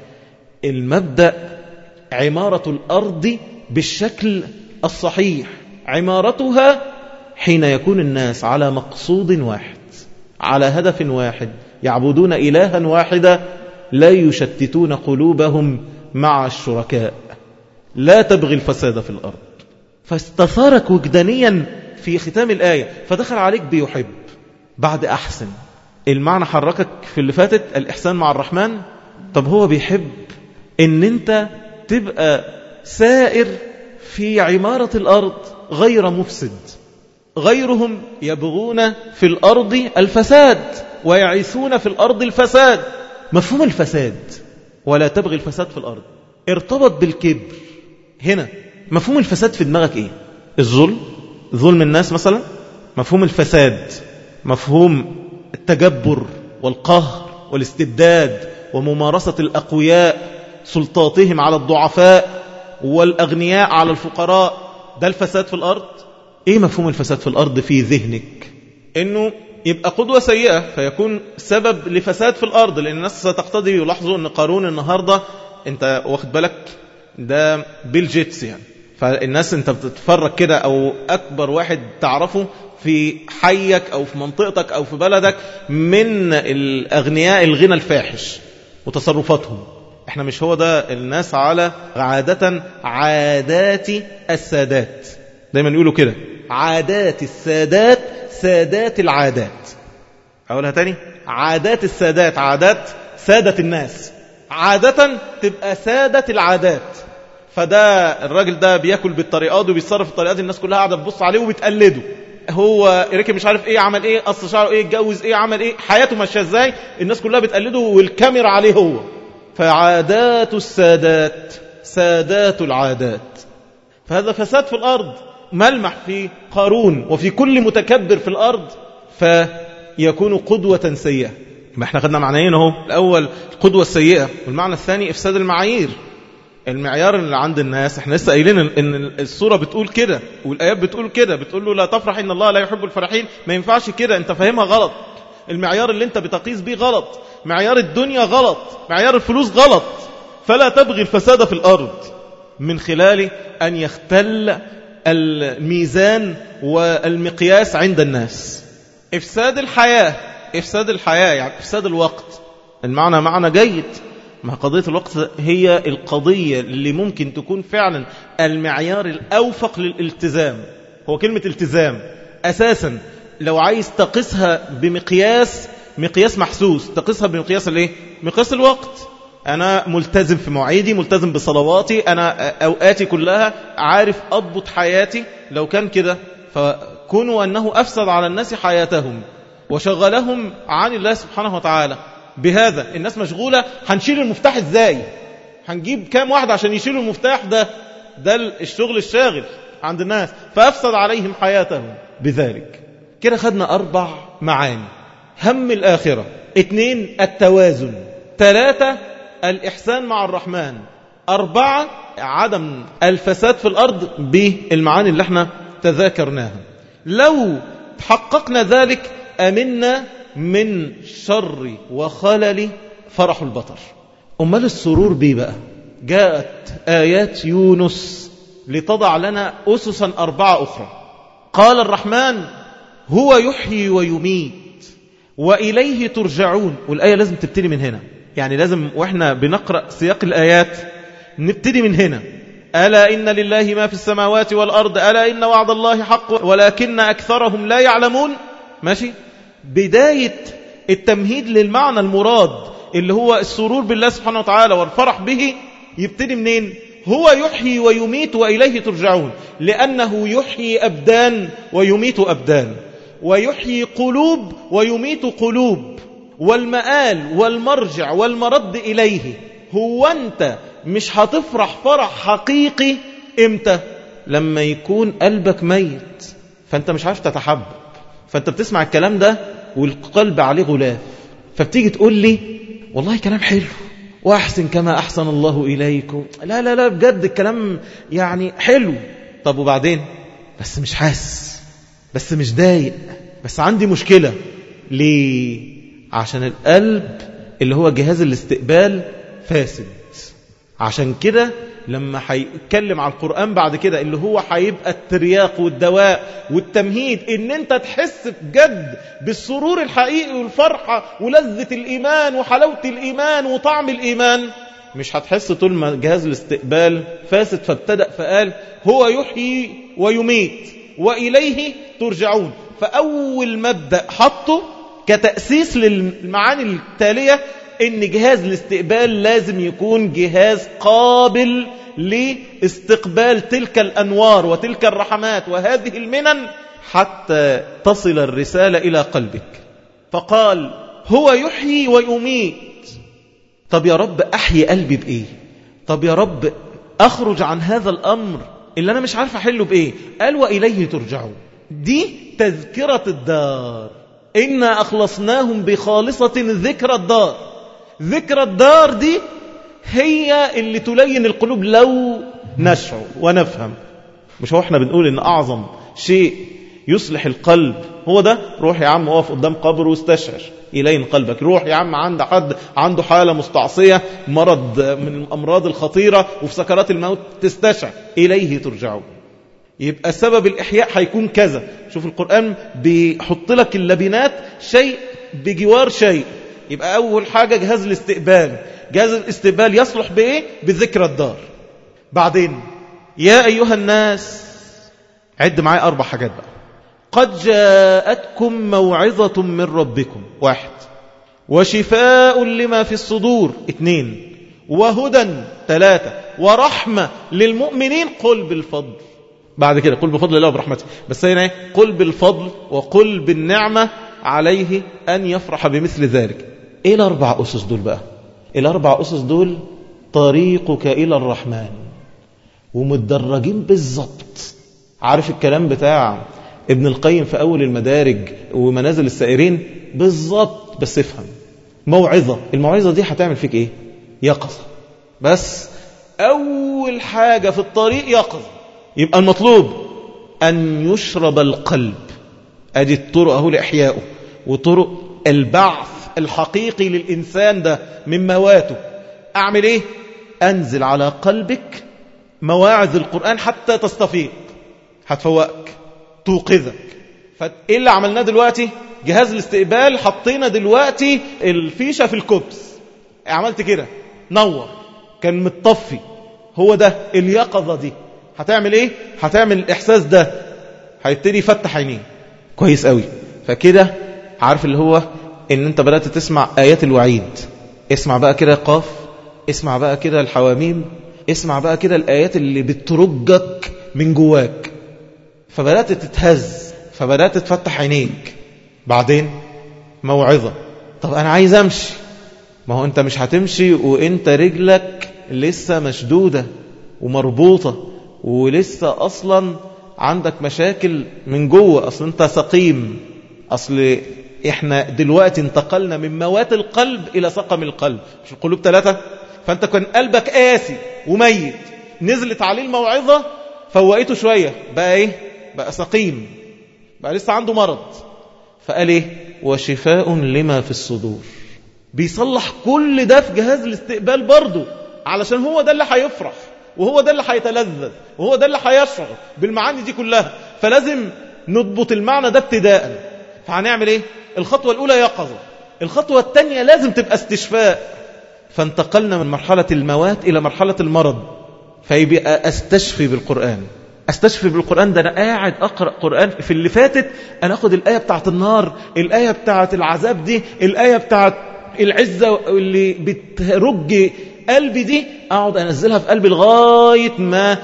المبدأ عمارة الأرض بالشكل الصحيح، عمارتها حين يكون الناس على مقصود واحد، على هدف واحد، يعبدون إلها واحدا، لا يشتتون قلوبهم مع الشركاء، لا تبغي الفساد في الأرض. فاستثارك وجدانيا في ختام الآية، فدخل عليك بيحب بعد أحسن. المعنى حركك في اللي فاتت الإحسان مع الرحمن. طب هو بيحب إن أنت تبقى سائر في عمارة الأرض غير مفسد. غيرهم يبغون في الأرض الفساد ويعيثون في الأرض الفساد. مفهوم الفساد ولا تبغي الفساد في الأرض ارتبط بالكبر. هنا مفهوم الفساد في دماغك إيه؟ الظلم، ظلم الناس مثلا. مفهوم الفساد مفهوم التجبر والقهر والاستبداد وممارسة الأقوياء سلطاتهم على الضعفاء والأغنياء على الفقراء. ده الفساد في الأرض. إيه مفهوم الفساد في الأرض في ذهنك؟ إنه يبقى قدوة سيئة فيكون سبب لفساد في الأرض، لأن الناس ستقتدي. يلاحظوا أن قارون النهاردة أنت واخد بالك ده بيل جيتس يعني، فالناس أنت بتتفرج كده أو أكبر واحد تعرفه في حيك أو في منطقتك أو في بلدك من الأغنياء الغنى الفاحش وتصرفاتهم. احنا مش هو ده الناس على عادة عادات السادات. دايما يقولوا كده عادات السادات سادات العادات. أقولها تاني، عادات السادات عادات سادة الناس، عادة تبقى سادة العادات. فده الراجل ده بيأكل بالطريقات دي وبيتصرف بالطريقات دي، الناس كلها قاعدة تبص عليه وبتقلده. هو ركب مش عارف ايه، عمل ايه، قص شعره ايه، اتجوز ايه، عمل ايه، حياته ماشيه ازاي، الناس كلها بتقلده والكاميرا عليه هو. فعادات السادات سادات العادات. فهذا فساد في الأرض ملمح في قارون وفي كل متكبر في الأرض، فيكون قدوة سيئة. ما احنا خدنا معنيين اهو. الأول القدوة السيئة، والمعنى الثاني إفساد المعايير. المعيار اللي عند الناس احنا لسه قايلين ان السورة بتقول كده والآيات بتقول كده، بتقول له لا تفرح إن الله لا يحب الفرحين. ما ينفعش كده، انت فاهمها غلط. المعيار اللي انت بتقيس بيه غلط، معيار الدنيا غلط، معيار الفلوس غلط. فلا تبغي الفساد في الأرض من خلال أن يختل الميزان والمقياس عند الناس. إفساد الحياة، إفساد الحياة يعني إفساد الوقت. المعنى معنى جيد. ما قضية الوقت هي القضية اللي ممكن تكون فعلا المعيار الأوفق للالتزام. هو كلمة التزام أساسا لو عايز تقيسها بمقياس مقياس محسوس، تقيسها بمقياس الايه؟ مقياس الوقت. أنا ملتزم في مواعيدي، ملتزم بصلواتي، أنا أوقاتي كلها عارف أضبط حياتي. لو كان كده فكونوا أنه أفسد على الناس حياتهم وشغلهم عن الله سبحانه وتعالى. بهذا الناس مشغولة، هنشيل المفتاح إزاي؟ هنجيب كام واحد عشان يشيلوا المفتاح ده؟ ده الشغل الشاغل عند الناس، فأفسد عليهم حياتهم بذلك. كده خدنا أربع معاني. هم الآخرة، اثنين التوازن، ثلاثة الإحسان مع الرحمن، أربعة عدم الفساد في الأرض بالمعاني اللي احنا تذاكرناها. لو حققنا ذلك أمنا من شر وخلل فرح البطر. أمال السرور بيه بقى؟ جاءت آيات يونس لتضع لنا أسسا أربعة أخرى. قال الرحمن هو يحيي ويميت وإليه ترجعون. والآية لازم تبتدي من هنا، يعني لازم وإحنا بنقرأ سياق الآيات نبتدي من هنا. ألا إن لله ما في السماوات والأرض ألا إن وعد الله حق ولكن أكثرهم لا يعلمون. ماشي، بداية التمهيد للمعنى المراد اللي هو السرور بالله سبحانه وتعالى والفرح به يبتدي منين؟ هو يحيي ويميت وإليه ترجعون. لأنه يحيي أبدان ويميت أبدان، ويحيي قلوب ويميت قلوب، والمآل والمرجع والمرد إليه. هو أنت مش هتفرح فرح حقيقي إمتى؟ لما يكون قلبك ميت، فأنت مش عارف تتحبب. فأنت بتسمع الكلام ده والقلب عليه غلاف، فبتيجي تقول لي والله كلام حلو وأحسن كما أحسن الله إليكم. لا لا لا بجد الكلام يعني حلو. طب وبعدين؟ بس مش حاسس، بس مش دايق، بس عندي مشكلة. ليه؟ عشان القلب اللي هو جهاز الاستقبال فاسد. عشان كده لما هيتكلم على القرآن بعد كده اللي هو هيبقى الترياق والدواء والتمهيد ان انت تحس بجد بالسرور الحقيقي والفرحة ولذة الإيمان وحلاوة الإيمان وطعم الإيمان، مش هتحس طول ما جهاز الاستقبال فاسد. فابتدأ فقال هو يحيي ويميت وإليه ترجعون. فأول مبدأ حطه كتأسيس للمعاني التالية ان جهاز الاستقبال لازم يكون جهاز قابل لاستقبال تلك الأنوار وتلك الرحمات وهذه المنن حتى تصل الرسالة إلى قلبك. فقال هو يحيي ويميت. طب يا رب أحيي قلبي بإيه؟ طب يا رب أخرج عن هذا الأمر اللي أنا مش عارف أحله بإيه؟ قال وإليه ترجعون. دي تذكرة الدار، إنا أخلصناهم بخالصة ذكر الدار. ذكر الدار دي هي اللي تلين القلوب لو نشعر ونفهم. مش هو احنا بنقول إن أعظم شيء يصلح القلب هو ده؟ روح يا عم وقف قدام قبر واستشعر يلين قلبك. روح يا عم عند حد عنده حالة مستعصية، مرض من الأمراض الخطيرة وفي سكرات الموت، تستشعر إليه ترجعون. يبقى سبب الإحياء هيكون كذا. شوف القرآن بيحط لك اللبنات شيء بجوار شيء. يبقى أول حاجة جهاز الاستقبال. جهاز الاستقبال يصلح بإيه؟ بذكر الدار. بعدين يا أيها الناس، عد معي أربع حاجات بقى. قد جاءتكم موعظة من ربكم، واحد. وشفاء لما في الصدور، اثنين. وهدى، ثلاثة. ورحمة للمؤمنين، قل بالفضل. بعد كده قل بفضل الله وبرحمته، بس هنا ايه؟ قل بالفضل وقل بالنعمة عليه أن يفرح بمثل ذلك. ايه الأربع أسس دول بقى؟ الأربع أسس دول طريقك إلى الرحمن، ومتدرجين بالضبط. عارف الكلام بتاع ابن القيم في أول المدارج ومنازل السائرين بالضبط، بس افهم. موعظة، الموعظة دي هتعمل فيك ايه؟ يقظة. بس أول حاجة في الطريق يقظة. يبقى المطلوب أن يشرب القلب. أدي الطرق أهو لإحيائه، وطرق البعث الحقيقي للإنسان ده من مواته. أعمل إيه؟ أنزل على قلبك مواعظ القرآن حتى تستفيق، هتفوقك توقظك. فإيه اللي عملناه دلوقتي؟ جهاز الاستقبال حطينا دلوقتي الفيشة في الكبس، عملت كده نور، كان متطفي. هو ده اليقظة دي. هتعمل ايه؟ هتعمل الاحساس ده، هيبتدي يفتح عينيه كويس قوي. فكده عارف اللي هو ان انت بدأت تسمع ايات الوعيد. اسمع بقى كده قاف، اسمع بقى كده الحواميم، اسمع بقى كده الايات اللي بترجك من جواك. فبدأت تتهز، فبدأت تفتح عينيك. بعدين موعظة. طب انا عايز امشي. ما هو انت مش هتمشي وانت رجلك لسه مشدودة ومربوطة ولسه أصلا عندك مشاكل من جوه. أصلا أنت سقيم. أصل إحنا دلوقتي انتقلنا من موات القلب إلى سقم القلب. مش القلوب ثلاثة؟ فأنت كان قلبك قاسي وميت، نزلت عليه الموعظة فوقته شوية، بقى إيه؟ بقى سقيم، بقى لسه عنده مرض. فقال إيه؟ وشفاء لما في الصدور. بيصلح كل ده في جهاز الاستقبال برضو، علشان هو ده اللي هيفرح، وهو ده اللي هيتلذذ، وهو ده اللي هيشعر بالمعاني دي كلها. فلازم نضبط المعنى ده ابتداء. فهنعمل ايه؟ الخطوة الأولى يقظة، الخطوة الثانية لازم تبقى استشفاء. فانتقلنا من مرحلة الموات إلى مرحلة المرض. فيبقى أستشفي بالقرآن. أستشفي بالقرآن ده أنا قاعد أقرأ قرآن. في اللي فاتت أنا أخذ الآية بتاعت النار، الآية بتاعت العذاب دي، الآية بتاعت العزة اللي بترج قلبي دي، أقعد أنزلها في قلبي لغاية ما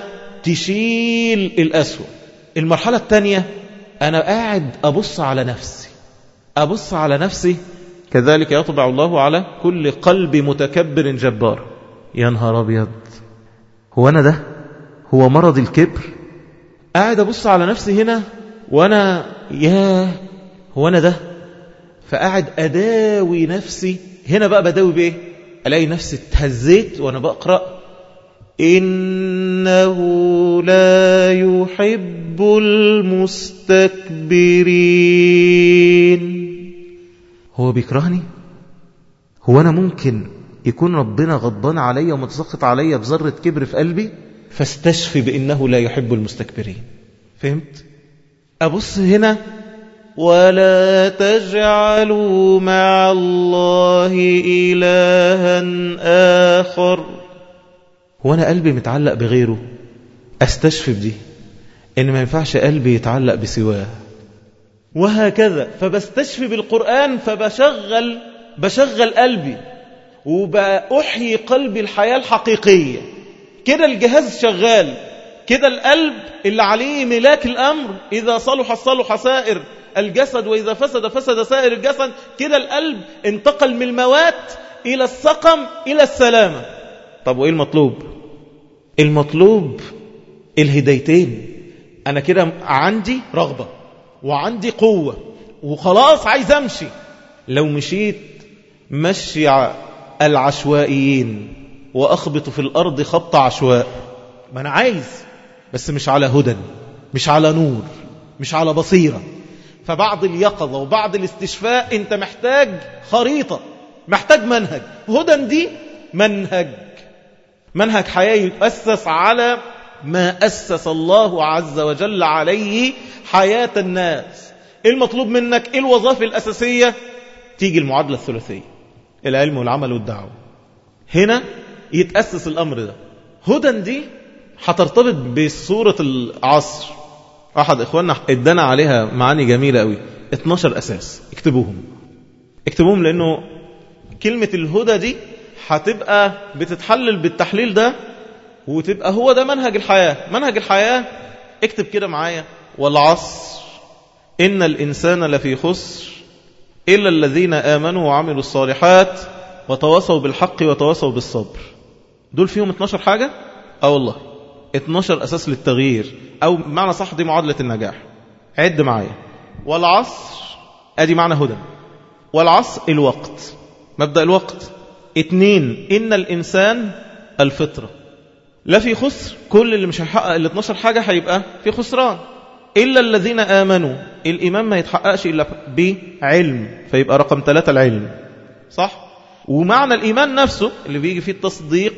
تشيل الأسوأ. المرحلة الثانية أنا قاعد أبص على نفسي، أبص على نفسي. كذلك يطبع الله على كل قلب متكبر جبار. يا نهار أبيض، هو أنا ده؟ هو مرض الكبر؟ قاعد أبص على نفسي هنا وأنا يا هو أنا ده؟ فقاعد أداوي نفسي هنا. بقى بداوي بإيه؟ ألاقي نفسي اتهزيت وأنا بقرأ إنه لا يحب المستكبرين. هو بيكرهني؟ هو أنا ممكن يكون ربنا غضبان علي ومتسخط علي بذرة كبر في قلبي؟ فاستشفي بأنه لا يحب المستكبرين. فهمت؟ أبص هنا، ولا تجعلوا مع الله إلها آخر. هو أنا قلبي متعلق بغيره؟ أستشفي بدي إن ما ينفعش قلبي يتعلق بسواه، وهكذا. فبستشفي بالقرآن، فبشغل بشغل قلبي وبأحيي قلبي الحياة الحقيقية. كده الجهاز شغال، كده القلب اللي عليه ملاك الأمر، إذا صلح صلح سائر الجسد وإذا فسد فسد سائر الجسد. كده القلب انتقل من الموات إلى السقم إلى السلامة. طب وإيه المطلوب؟ المطلوب الهدايتين. أنا كده عندي رغبة وعندي قوة وخلاص عايز أمشي. لو مشيت مشي العشوائيين وأخبط في الأرض خبط عشواء، ما أنا عايز، بس مش على هدى، مش على نور، مش على بصيرة. فبعد اليقظة وبعد الاستشفاء أنت محتاج خريطة، محتاج منهج. هدى دي منهج، منهج حياة يؤسس على ما أسس الله عز وجل عليه حياة الناس. إيه المطلوب منك؟ إيه الوظائف الأساسية؟ تيجي المعادلة الثلاثية، العلم والعمل والدعوة. هنا يتأسس الأمر ده. هدى دي هترتبط بصورة العصر. أحد إخواننا ادانا عليها معاني جميلة قوي، اتناشر أساس. اكتبوهم اكتبوهم لأنه كلمة الهدى دي هتبقى بتتحلل بالتحليل ده، وتبقى هو ده منهج الحياة. منهج الحياة اكتب كده معايا: والعصر إن الإنسان لفي خسر إلا الذين آمنوا وعملوا الصالحات وتواصوا بالحق وتواصوا بالصبر. دول فيهم اتناشر حاجة؟ اه والله اتناشر أساس للتغيير، أو معنى صح دي معادلة النجاح. عد معايا: والعصر، ادي معنى هدى. والعصر الوقت، مبدأ الوقت. اتنين، إن الإنسان الفطرة لا في خسر، كل اللي مش هيحقق ال اتناشر حاجة هيبقى في خسران. إلا الذين آمنوا، الإيمان ما يتحققش إلا بعلم، فيبقى رقم ثلاثة العلم، صح؟ ومعنى الإيمان نفسه اللي بيجي فيه التصديق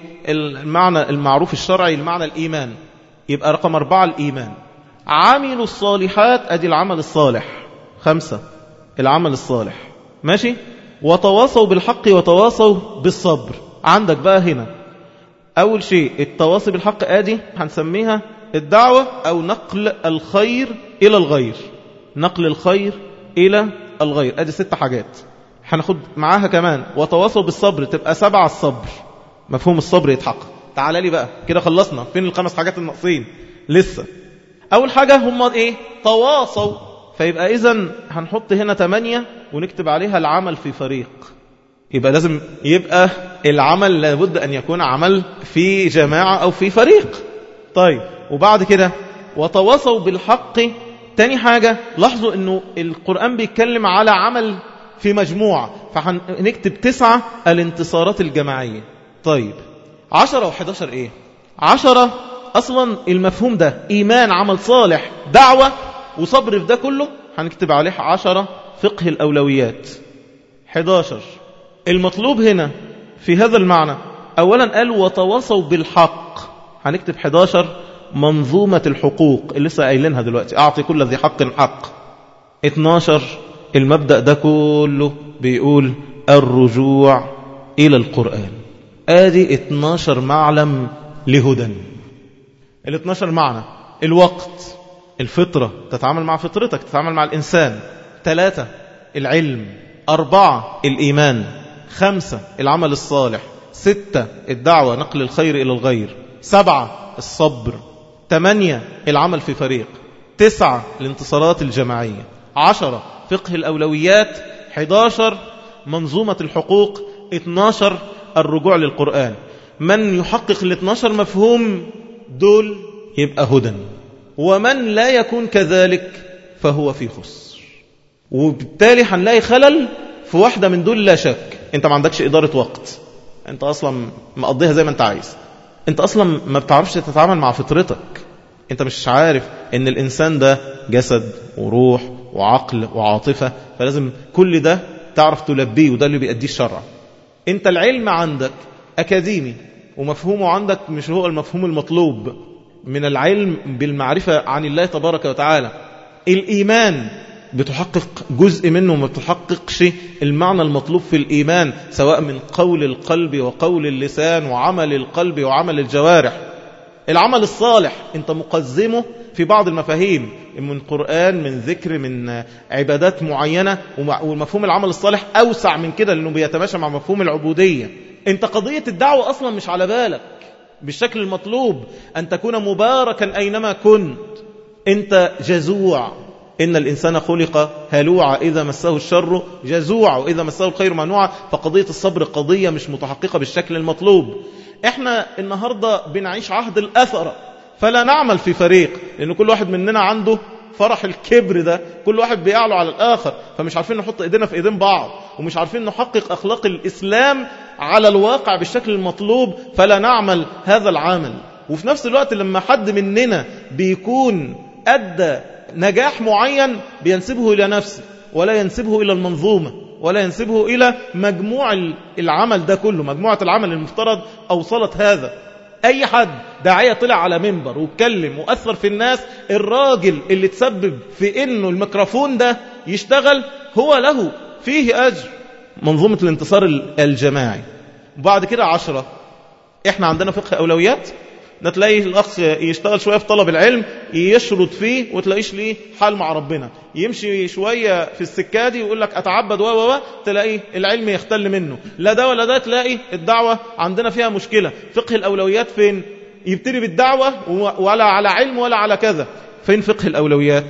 والمعنى المعروف الشرعي المعنى الإيمان، يبقى رقم أربعة الإيمان. عملوا الصالحات، أدي العمل الصالح. خمسة العمل الصالح، ماشي؟ وتواصوا بالحق وتواصوا بالصبر. عندك بقى هنا أول شيء التواصي بالحق، آدي هنسميها الدعوة أو نقل الخير إلى الغير. نقل الخير إلى الغير، آدي ست حاجات. هناخد معاها كمان وتواصوا بالصبر، تبقى سبعة الصبر. مفهوم الصبر يتحقق. تعال لي بقى كده، خلصنا. فين الخمس حاجات الناقصين؟ لسه. أول حاجة هم إيه؟ تواصوا. فيبقى إذن هنحط هنا تمانية ونكتب عليها العمل في فريق. يبقى لازم يبقى العمل لابد أن يكون عمل في جماعة أو في فريق. طيب، وبعد كده وتواصوا بالحق. تاني حاجة لاحظوا أنه القرآن بيتكلم على عمل في مجموعة، فهنكتب تسعة الانتصارات الجماعية. طيب، عشرة وحداشر إيه؟ عشرة أصلا المفهوم ده إيمان، عمل صالح، دعوة وصبر، في ده كله هنكتب عليه عشرة فقه الأولويات. حداشر المطلوب هنا في هذا المعنى، أولا قال وتواصوا بالحق، هنكتب حداشر منظومة الحقوق اللي لسه قايلينها دلوقتي، أعطي كل ذي حق حق. اتناشر المبدأ ده كله بيقول الرجوع إلى القرآن. آدي اتناشر معلم لهدى. ال اتناشر معنى: الوقت، الفطرة، تتعامل مع فطرتك، تتعامل مع الإنسان. ثلاثة العلم. أربعة الإيمان. خمسة العمل الصالح. ستة الدعوة، نقل الخير إلى الغير. سبعة الصبر. ثمانية العمل في فريق. تسعة الانتصارات الجماعية. عشرة فقه الأولويات. حداشر منظومة الحقوق. اتناشر الرجوع للقرآن. من يحقق الاتناشر مفهوم دول يبقى هدى، ومن لا يكون كذلك فهو في خسر. وبالتالي هنلاقي خلل في واحدة من دول لا شك. انت ما عندكش إدارة وقت، انت أصلا مقضيها زي ما انت عايز. انت اصلا ما بتعرفش تتعامل مع فطرتك. انت مش عارف ان الانسان ده جسد وروح وعقل وعاطفة، فلازم كل ده تعرف تلبيه، وده اللي بيأديه الشرع. انت العلم عندك اكاديمي، ومفهومه عندك مش هو المفهوم المطلوب من العلم بالمعرفة عن الله تبارك وتعالى. الإيمان بتحقق جزء منه، ما بتحققش المعنى المطلوب في الإيمان، سواء من قول القلب وقول اللسان وعمل القلب وعمل الجوارح. العمل الصالح انت مقزمه في بعض المفاهيم من قرآن، من ذكر، من عبادات معينة، ومفهوم العمل الصالح أوسع من كده لأنه بيتماشى مع مفهوم العبودية. انت قضية الدعوة أصلا مش على بالك بالشكل المطلوب، أن تكون مباركا أينما كنت. انت جزوع، إن الإنسان خلق هلوعا إذا مسه الشر جزوعا وإذا مسه الخير منوعا. فقضية الصبر قضية مش متحققة بالشكل المطلوب. احنا النهاردة بنعيش عهد الأثر، فلا نعمل في فريق، لأن كل واحد مننا عنده فرح الكبر ده، كل واحد بيعلو على الآخر، فمش عارفين نحط إيدينا في إيدين بعض، ومش عارفين نحقق أخلاق الإسلام على الواقع بالشكل المطلوب، فلا نعمل هذا العمل. وفي نفس الوقت لما حد مننا بيكون أدى نجاح معين بينسبه إلى نفسه، ولا ينسبه إلى المنظومة، ولا ينسبه إلى مجموع العمل ده كله. مجموعة العمل المفترض أوصلت هذا. أي حد داعية طلع على منبر واتكلم وأثر في الناس، الراجل اللي تسبب في إنه الميكروفون ده يشتغل هو له فيه أجر. منظومة الانتصار الجماعي. وبعد كده عشرة، إحنا عندنا فقه أولويات، نتلاقي الأخ يشتغل شوية في طلب العلم يشرد فيه وتلاقيش ليه حال مع ربنا، يمشي شوية في السكادي ويقول لك أتعبد و و تلاقي العلم يختل منه، لا ده ولا ده، تلاقي الدعوة عندنا فيها مشكلة. فقه الأولويات فين؟ يبتدي بالدعوة ولا على علم ولا على كذا. فين فقه الأولويات؟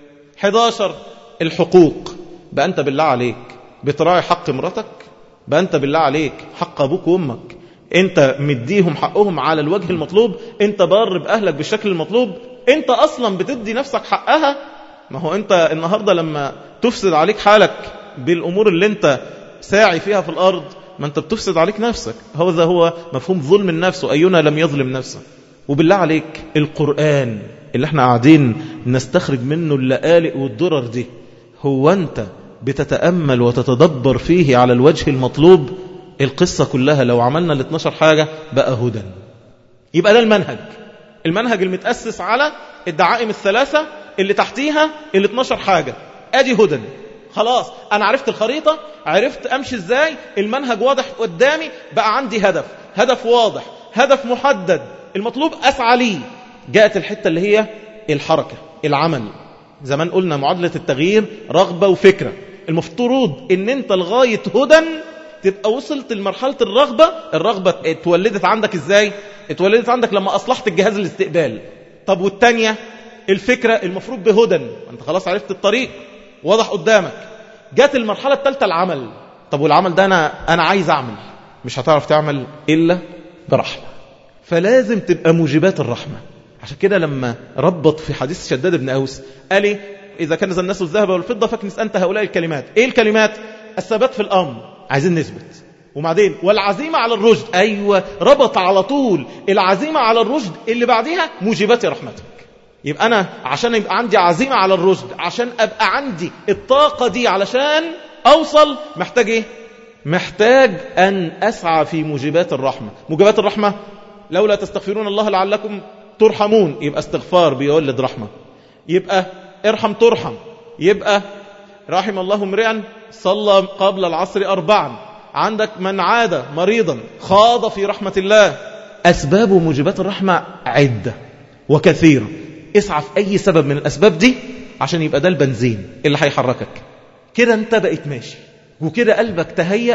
حداشر الحقوق. بقى أنت بالله عليك بتراعي حق مراتك؟ بقى أنت بالله عليك حق أبوك وأمك انت مديهم حقهم على الوجه المطلوب؟ انت بار بأهلك بالشكل المطلوب؟ انت اصلا بتدي نفسك حقها؟ ما هو انت النهاردة لما تفسد عليك حالك بالامور اللي انت ساعي فيها في الارض، ما انت بتفسد عليك نفسك. هذا هو مفهوم ظلم النفس، واينا لم يظلم نفسه. وبالله عليك القرآن اللي احنا قاعدين نستخرج منه اللآلئ والدرر دي، هو انت بتتأمل وتتدبر فيه على الوجه المطلوب؟ القصة كلها لو عملنا الاثناشر حاجة بقى هدى. يبقى ده المنهج، المنهج المتأسس على الدعائم الثلاثة اللي تحتيها الاثناشر حاجة. ادي هدى. خلاص انا عرفت الخريطة، عرفت امشي ازاي، المنهج واضح قدامي، بقى عندي هدف، هدف واضح، هدف محدد، المطلوب اسعى ليه. جاءت الحتة اللي هي الحركة، العمل. زمان قلنا معادلة التغيير رغبة وفكرة. المفترض ان انت لغاية هدى تبقى وصلت لمرحلة الرغبة. الرغبة اتولدت عندك ازاي؟ اتولدت عندك لما اصلحت الجهاز الاستقبال. طب والتانية الفكرة المفروض بهدى، انت خلاص عرفت الطريق واضح قدامك. جات المرحلة الثالثة العمل. طب والعمل ده انا انا عايز اعمل، مش هتعرف تعمل الا برحمة. فلازم تبقى موجبات الرحمة. عشان كده لما ربط في حديث شداد بن أوس قال لي إذا كنز الناس الذهب والفضة فاكنس أنت هؤلاء الكلمات. إيه الكلمات؟ الثبات في الأمر، عايزين نثبت، وبعدين والعزيمة على الرشد. أيوة، ربط على طول العزيمة على الرشد اللي بعدها موجبات رحمتك. يبقى أنا عشان يبقى عندي عزيمة على الرشد، عشان أبقى عندي الطاقة دي علشان أوصل، محتاج إيه؟ محتاج أن أسعى في موجبات الرحمة. موجبات الرحمة لولا تستغفرون الله لعلكم ترحمون، يبقى استغفار بيولد رحمة. يبقى ارحم ترحم. يبقى رحم الله امرئا صلى قبل العصر أربعا. عندك من عاد مريضا خاض في رحمة الله. أسباب وموجبات الرحمة عدة وكثيرة. اسعى في أي سبب من الأسباب دي عشان يبقى ده البنزين اللي هيحركك. كده انت بقيت ماشي، وكده قلبك تهيأ،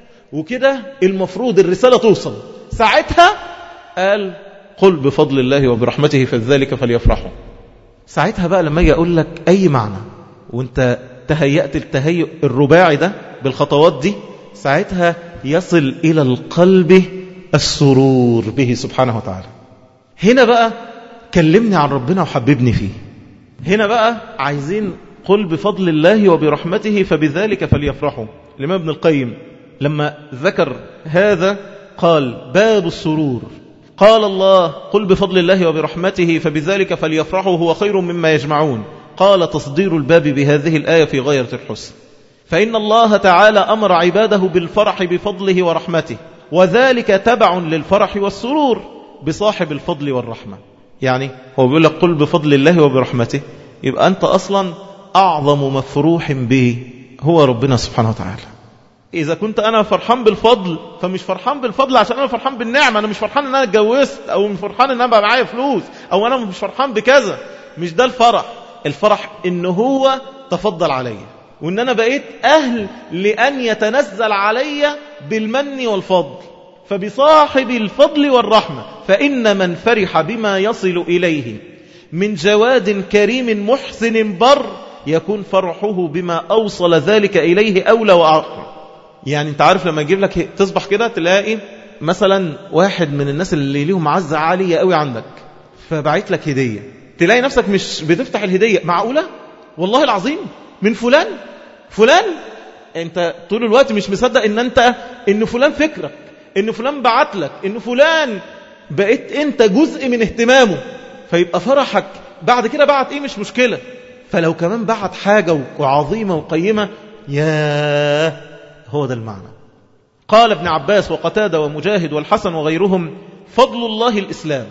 وكده المفروض الرسالة توصل. ساعتها قال قل بفضل الله وبرحمته فذلك فليفرحوا. ساعتها بقى لما يجي أقول لك أي معنى وانت تهيأت التهيؤ الرباعي ده بالخطوات دي، ساعتها يصل إلى القلب السرور به سبحانه وتعالى. هنا بقى كلمني عن ربنا وحببني فيه. هنا بقى عايزين قل بفضل الله وبرحمته فبذلك فليفرحوا. الإمام ابن القيم لما ذكر هذا قال باب السرور قال الله قل بفضل الله وبرحمته فبذلك فليفرحوا هو خير مما يجمعون. قال تصدير الباب بهذه الآية في غاية الحسن، فإن الله تعالى أمر عباده بالفرح بفضله ورحمته، وذلك تبع للفرح والسرور بصاحب الفضل والرحمة. يعني هو بيقول لك قل بفضل الله وبرحمته، يبقى أنت أصلا أعظم مفروح به هو ربنا سبحانه وتعالى. إذا كنت أنا فرحان بالفضل، فمش فرحان بالفضل عشان أنا فرحان بالنعمة، أنا مش فرحان أن أنا اتجوزت، أو مش فرحان أن أنا بقى معايا فلوس، أو أنا مش فرحان بكذا. مش ده الفرح. الفرح إن هو تفضل علي، وإن أنا بقيت أهل لأن يتنزل علي بالمن والفضل. فبصاحب الفضل والرحمة، فإن من فرح بما يصل إليه من جواد كريم محسن بر يكون فرحه بما أوصل ذلك إليه أولى وأقرب. يعني انت عارف لما يجيب لك تصبح كده تلاقي مثلا واحد من الناس اللي ليهم عزة عالية قوي عندك فبعت لك هدية، تلاقي نفسك مش بتفتح الهدية. معقولة؟ والله العظيم من فلان فلان. انت طول الوقت مش مصدق ان انت ان فلان فكرك، ان فلان بعت لك، ان فلان بقيت انت جزء من اهتمامه. فيبقى فرحك بعد كده بعت ايه مش مشكلة، فلو كمان بعت حاجة وعظيمة وقيمة، ياه هو ده المعنى. قال ابن عباس وقتادة ومجاهد والحسن وغيرهم فضل الله الإسلام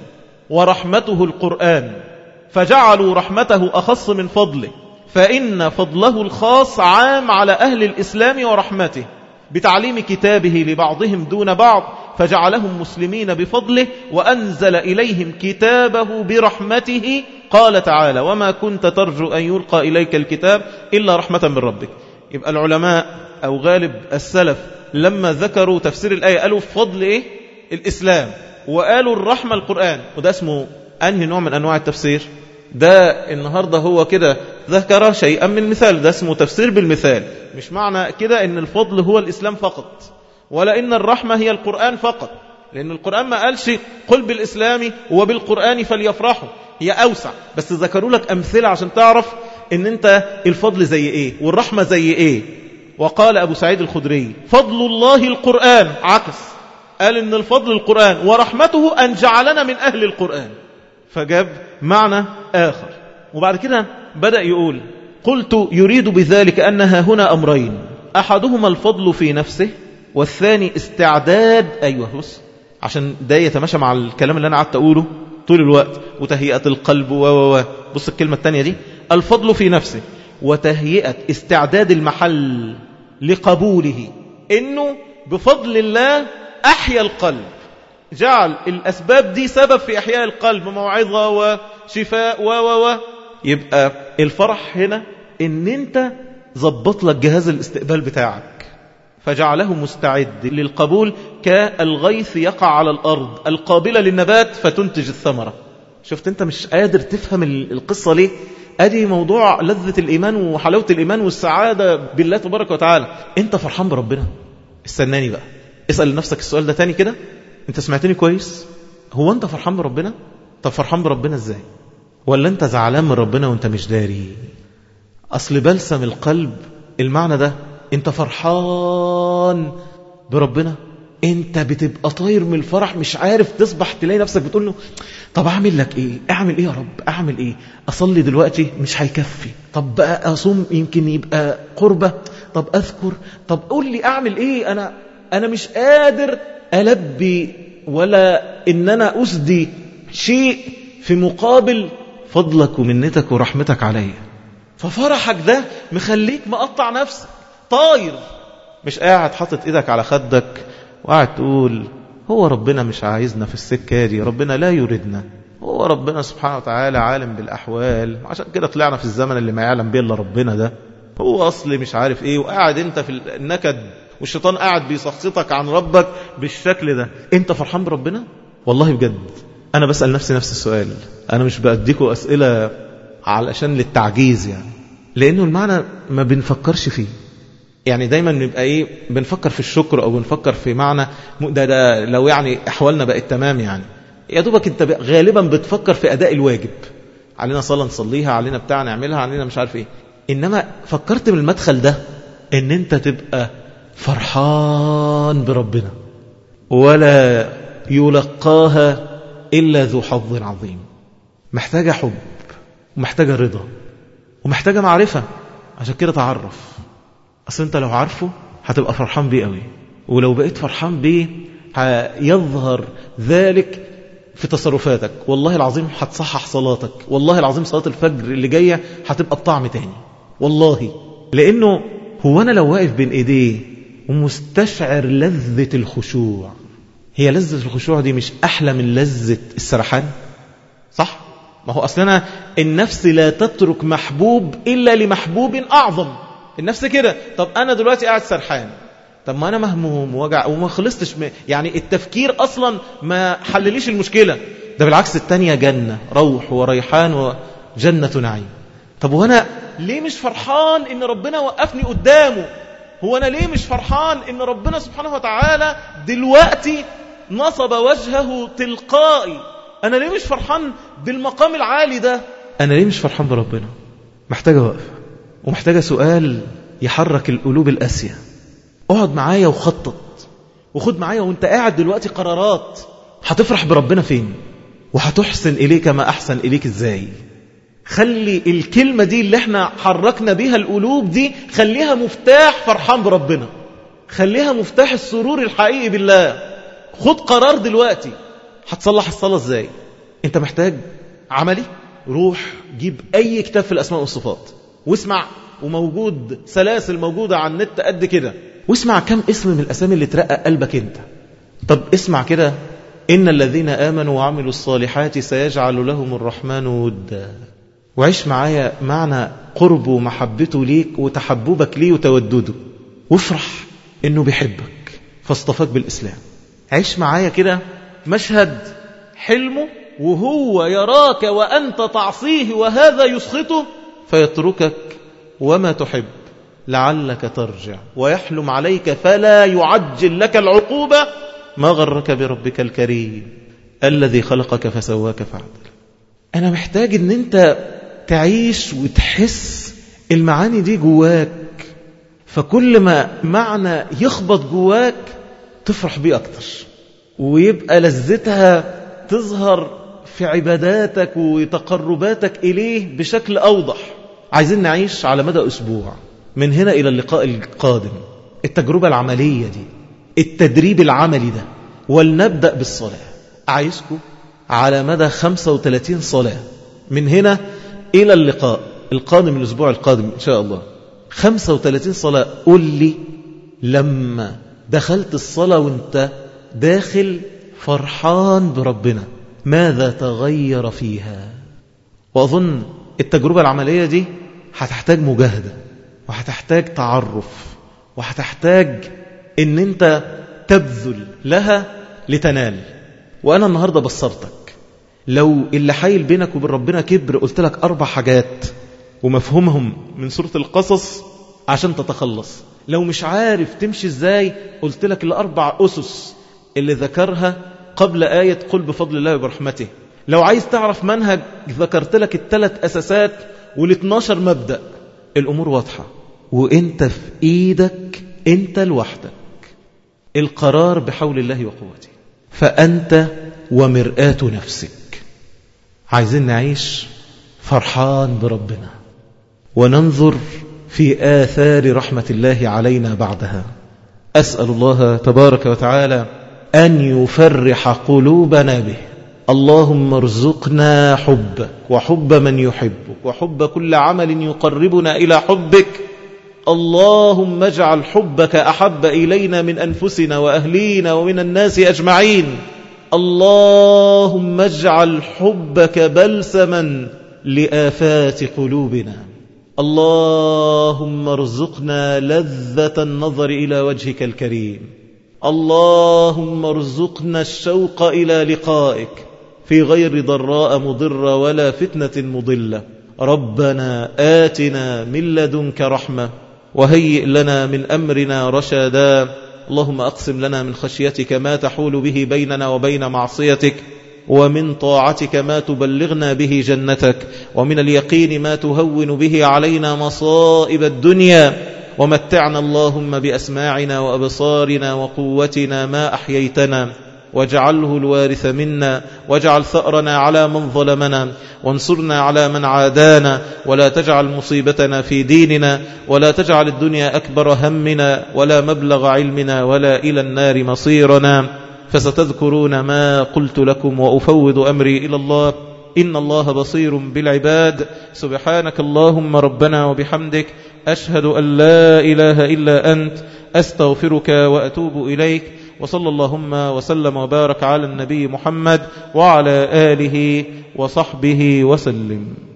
ورحمته القرآن، فجعلوا رحمته أخص من فضله، فإن فضله الخاص عام على أهل الإسلام ورحمته بتعليم كتابه لبعضهم دون بعض، فجعلهم مسلمين بفضله وأنزل إليهم كتابه برحمته. قال تعالى وما كنت ترجو أن يلقى إليك الكتاب إلا رحمة من ربك. يبقى العلماء أو غالب السلف لما ذكروا تفسير الآية قالوا فضل إيه؟ الإسلام، وقالوا الرحمة القرآن. وده اسمه أنهي نوع من أنواع التفسير؟ ده النهاردة هو كده ذكر شيئا من المثال، ده اسمه تفسير بالمثال. مش معنى كده ان الفضل هو الإسلام فقط، ولا ان الرحمة هي القرآن فقط، لأن القرآن ما قالش قل بالإسلام وبالقرآن فليفرحوا، هي أوسع. بس ذكروا لك أمثلة عشان تعرف ان انت الفضل زي ايه والرحمة زي ايه. وقال أبو سعيد الخدري فضل الله القرآن، عكس، قال ان الفضل القرآن ورحمته أن جعلنا من أهل القرآن، فجاب معنى آخر. وبعد كده بدأ يقول قلت يريد بذلك أنها هنا أمرين، أحدهما الفضل في نفسه، والثاني استعداد، أيوة بص عشان ده يتماشى مع الكلام اللي أنا قعدت أقوله طول الوقت، وتهيئة القلب و و بص الكلمة الثانية دي، الفضل في نفسه وتهيئة استعداد المحل لقبوله، إنه بفضل الله أحيا القلب، جعل الأسباب دي سبب في إحياء القلب، موعظة وشفاء و و و يبقى الفرح هنا إن أنت ضبط لك جهاز الاستقبال بتاعك، فجعله مستعد للقبول كالغيث يقع على الأرض القابلة للنبات فتنتج الثمرة. شفت أنت مش قادر تفهم القصة ليه؟ أدي موضوع لذة الإيمان وحلاوة الإيمان والسعادة بالله تبارك وتعالى. أنت فرحان بربنا؟ استناني بقى اسأل نفسك السؤال ده تاني كده، أنت سمعتني كويس؟ هو أنت فرحان بربنا؟ طب فرحان بربنا إزاي؟ ولا أنت زعلان من ربنا وأنت مش داري؟ أصل بلسم القلب المعنى ده، أنت فرحان بربنا، أنت بتبقى طاير من الفرح، مش عارف تصبح تلاقي نفسك بتقول له طب أعمل لك إيه؟ أعمل إيه يا رب؟ أعمل إيه؟ أصلي دلوقتي مش هيكفي، طب بقى أصوم يمكن يبقى قربة، طب أذكر، طب قول لي أعمل إيه؟ أنا أنا مش قادر ألبي ولا إن أنا أسدي شيء في مقابل فضلك ومنتك ورحمتك عليا. ففرحك ده مخليك مقطع نفسك طاير، مش قاعد حاطط إيدك على خدك وقاعد تقول هو ربنا مش عايزنا في السكة دي، ربنا لا يريدنا، هو ربنا سبحانه وتعالى عالم بالأحوال، عشان كده طلعنا في الزمن اللي ما يعلم به إلا ربنا ده، هو أصلي مش عارف إيه، وقاعد أنت في النكد والشيطان قاعد بيسخطك عن ربك بالشكل ده. أنت فرحان بربنا؟ والله بجد أنا بسأل نفسي نفس السؤال، أنا مش بأديكوا أسئلة علشان للتعجيز يعني، لأنه المعنى ما بنفكرش فيه. يعني دايما نبقى إيه بنفكر في الشكر أو بنفكر في معنى ده, ده لو يعني أحوالنا بقت تمام، يعني يا دوبك أنت غالبا بتفكر في أداء الواجب، علينا صلاة نصليها، علينا بتاع نعملها، علينا مش عارف إيه. إنما فكرت من المدخل ده إن أنت تبقى فرحان بربنا، ولا يلقاها إلا ذو حظ عظيم. محتاجة حب ومحتاجة رضا ومحتاجة معرفة. عشان كده تعرف. أصل أنت لو عارفه هتبقى فرحان بيه قوي، ولو بقيت فرحان بيه هيظهر ذلك في تصرفاتك. والله العظيم هتصحح صلاتك، والله العظيم صلاة الفجر اللي جاية هتبقى بطعم تاني والله. لأنه هو أنا لو واقف بين إيديه ومستشعر لذة الخشوع، هي لذة الخشوع دي مش أحلى من لذة السرحان؟ صح؟ ما هو أصلنا النفس لا تترك محبوب إلا لمحبوب أعظم. النفس كده. طب أنا دلوقتي قاعد سرحان، طب ما أنا مهموم ووجع وما خلصتش، يعني التفكير أصلا ما حلليش المشكلة. ده بالعكس التانية جنة، روح وريحان وجنة نعيم. طب وأنا ليه مش فرحان إن ربنا وقفني قدامه؟ هو أنا ليه مش فرحان إن ربنا سبحانه وتعالى دلوقتي نصب وجهه تلقائي؟ أنا ليه مش فرحان بالمقام العالي ده؟ أنا ليه مش فرحان بربنا؟ محتاجة وقفة ومحتاجة سؤال يحرك القلوب القاسية. اقعد معايا وخطط، وخد معايا وانت قاعد دلوقتي قرارات. هتفرح بربنا فين؟ وهتحسن إليك ما أحسن إليك إزاي؟ خلي الكلمة دي اللي احنا حركنا بيها القلوب دي، خليها مفتاح فرحان بربنا، خليها مفتاح السرور الحقيقي بالله. خد قرار دلوقتي. هتصلح الصلاة ازاي؟ انت محتاج عملي؟ روح جيب اي كتاب في الاسماء والصفات واسمع، وموجود سلاسل موجودة على النت قد كده، واسمع كم اسم من الاسامي اللي ترقق قلبك انت. طب اسمع كده: إن الذين آمنوا وعملوا الصالحات سيجعل لهم الرحمن ودا. وعيش معايا معنى قربه ومحبته ليك وتحببك ليه وتودده، وافرح إنه بيحبك فاصطفاك بالإسلام. عيش معايا كده مشهد حلمه وهو يراك وأنت تعصيه وهذا يسخطه فيتركك وما تحب لعلك ترجع، ويحلم عليك فلا يعجل لك العقوبة. ما غرك بربك الكريم الذي خلقك فسواك فعدل. أنا محتاج أن أنت تعيش وتحس المعاني دي جواك، فكل ما معنى يخبط جواك تفرح بيه أكتر، ويبقى لذتها تظهر في عباداتك وتقرباتك إليه بشكل أوضح. عايزين نعيش على مدى أسبوع من هنا إلى اللقاء القادم التجربة العملية دي، التدريب العملي ده. ولنبدأ بالصلاة. أعيزكم على مدى خمسة وثلاثين صلاة من هنا إلى اللقاء القادم الأسبوع القادم إن شاء الله. خمسة وثلاثين صلاة. قل لي لما دخلت الصلاة وانت داخل فرحان بربنا ماذا تغير فيها؟ وأظن التجربة العملية دي هتحتاج مجاهدة، وهتحتاج تعرف، وهتحتاج ان انت تبذل لها لتنال. وانا النهاردة بصرتك، لو اللي حايل بينك وبين ربنا كبر قلت لك اربع حاجات ومفهومهم من سورة القصص عشان تتخلص. لو مش عارف تمشي ازاي قلت لك الاربع اسس اللي ذكرها قبل آية قل بفضل الله وبرحمته. لو عايز تعرف منهج ذكرت لك الثلاث اساسات والاثناشر مبدأ. الامور واضحة وانت في ايدك انت لوحدك. القرار بحول الله وقوته، فأنت ومرآة نفسك. عايزين نعيش فرحان بربنا وننظر في آثار رحمة الله علينا بعدها. أسأل الله تبارك وتعالى أن يفرح قلوبنا به. اللهم ارزقنا حبك وحب من يحبك وحب كل عمل يقربنا إلى حبك. اللهم اجعل حبك أحب إلينا من أنفسنا وأهلينا ومن الناس أجمعين. اللهم اجعل حبك بلسما لآفات قلوبنا. اللهم ارزقنا لذة النظر إلى وجهك الكريم. اللهم ارزقنا الشوق إلى لقائك في غير ضراء مضرة ولا فتنة مضلة. ربنا آتنا من لدنك رحمة وهيئ لنا من أمرنا رشدا. اللهم أقسم لنا من خشيتك ما تحول به بيننا وبين معصيتك، ومن طاعتك ما تبلغنا به جنتك، ومن اليقين ما تهون به علينا مصائب الدنيا. ومتعنا اللهم بأسماعنا وأبصارنا وقوتنا ما أحييتنا، واجعله الوارث منا، واجعل ثأرنا على من ظلمنا، وانصرنا على من عادانا، ولا تجعل مصيبتنا في ديننا، ولا تجعل الدنيا أكبر همنا ولا مبلغ علمنا ولا إلى النار مصيرنا. فستذكرون ما قلت لكم وأفوض أمري إلى الله، إن الله بصير بالعباد. سبحانك اللهم ربنا وبحمدك، أشهد أن لا إله إلا أنت، أستغفرك وأتوب إليك. وصلى اللهم وسلم وبارك على النبي محمد وعلى آله وصحبه وسلم.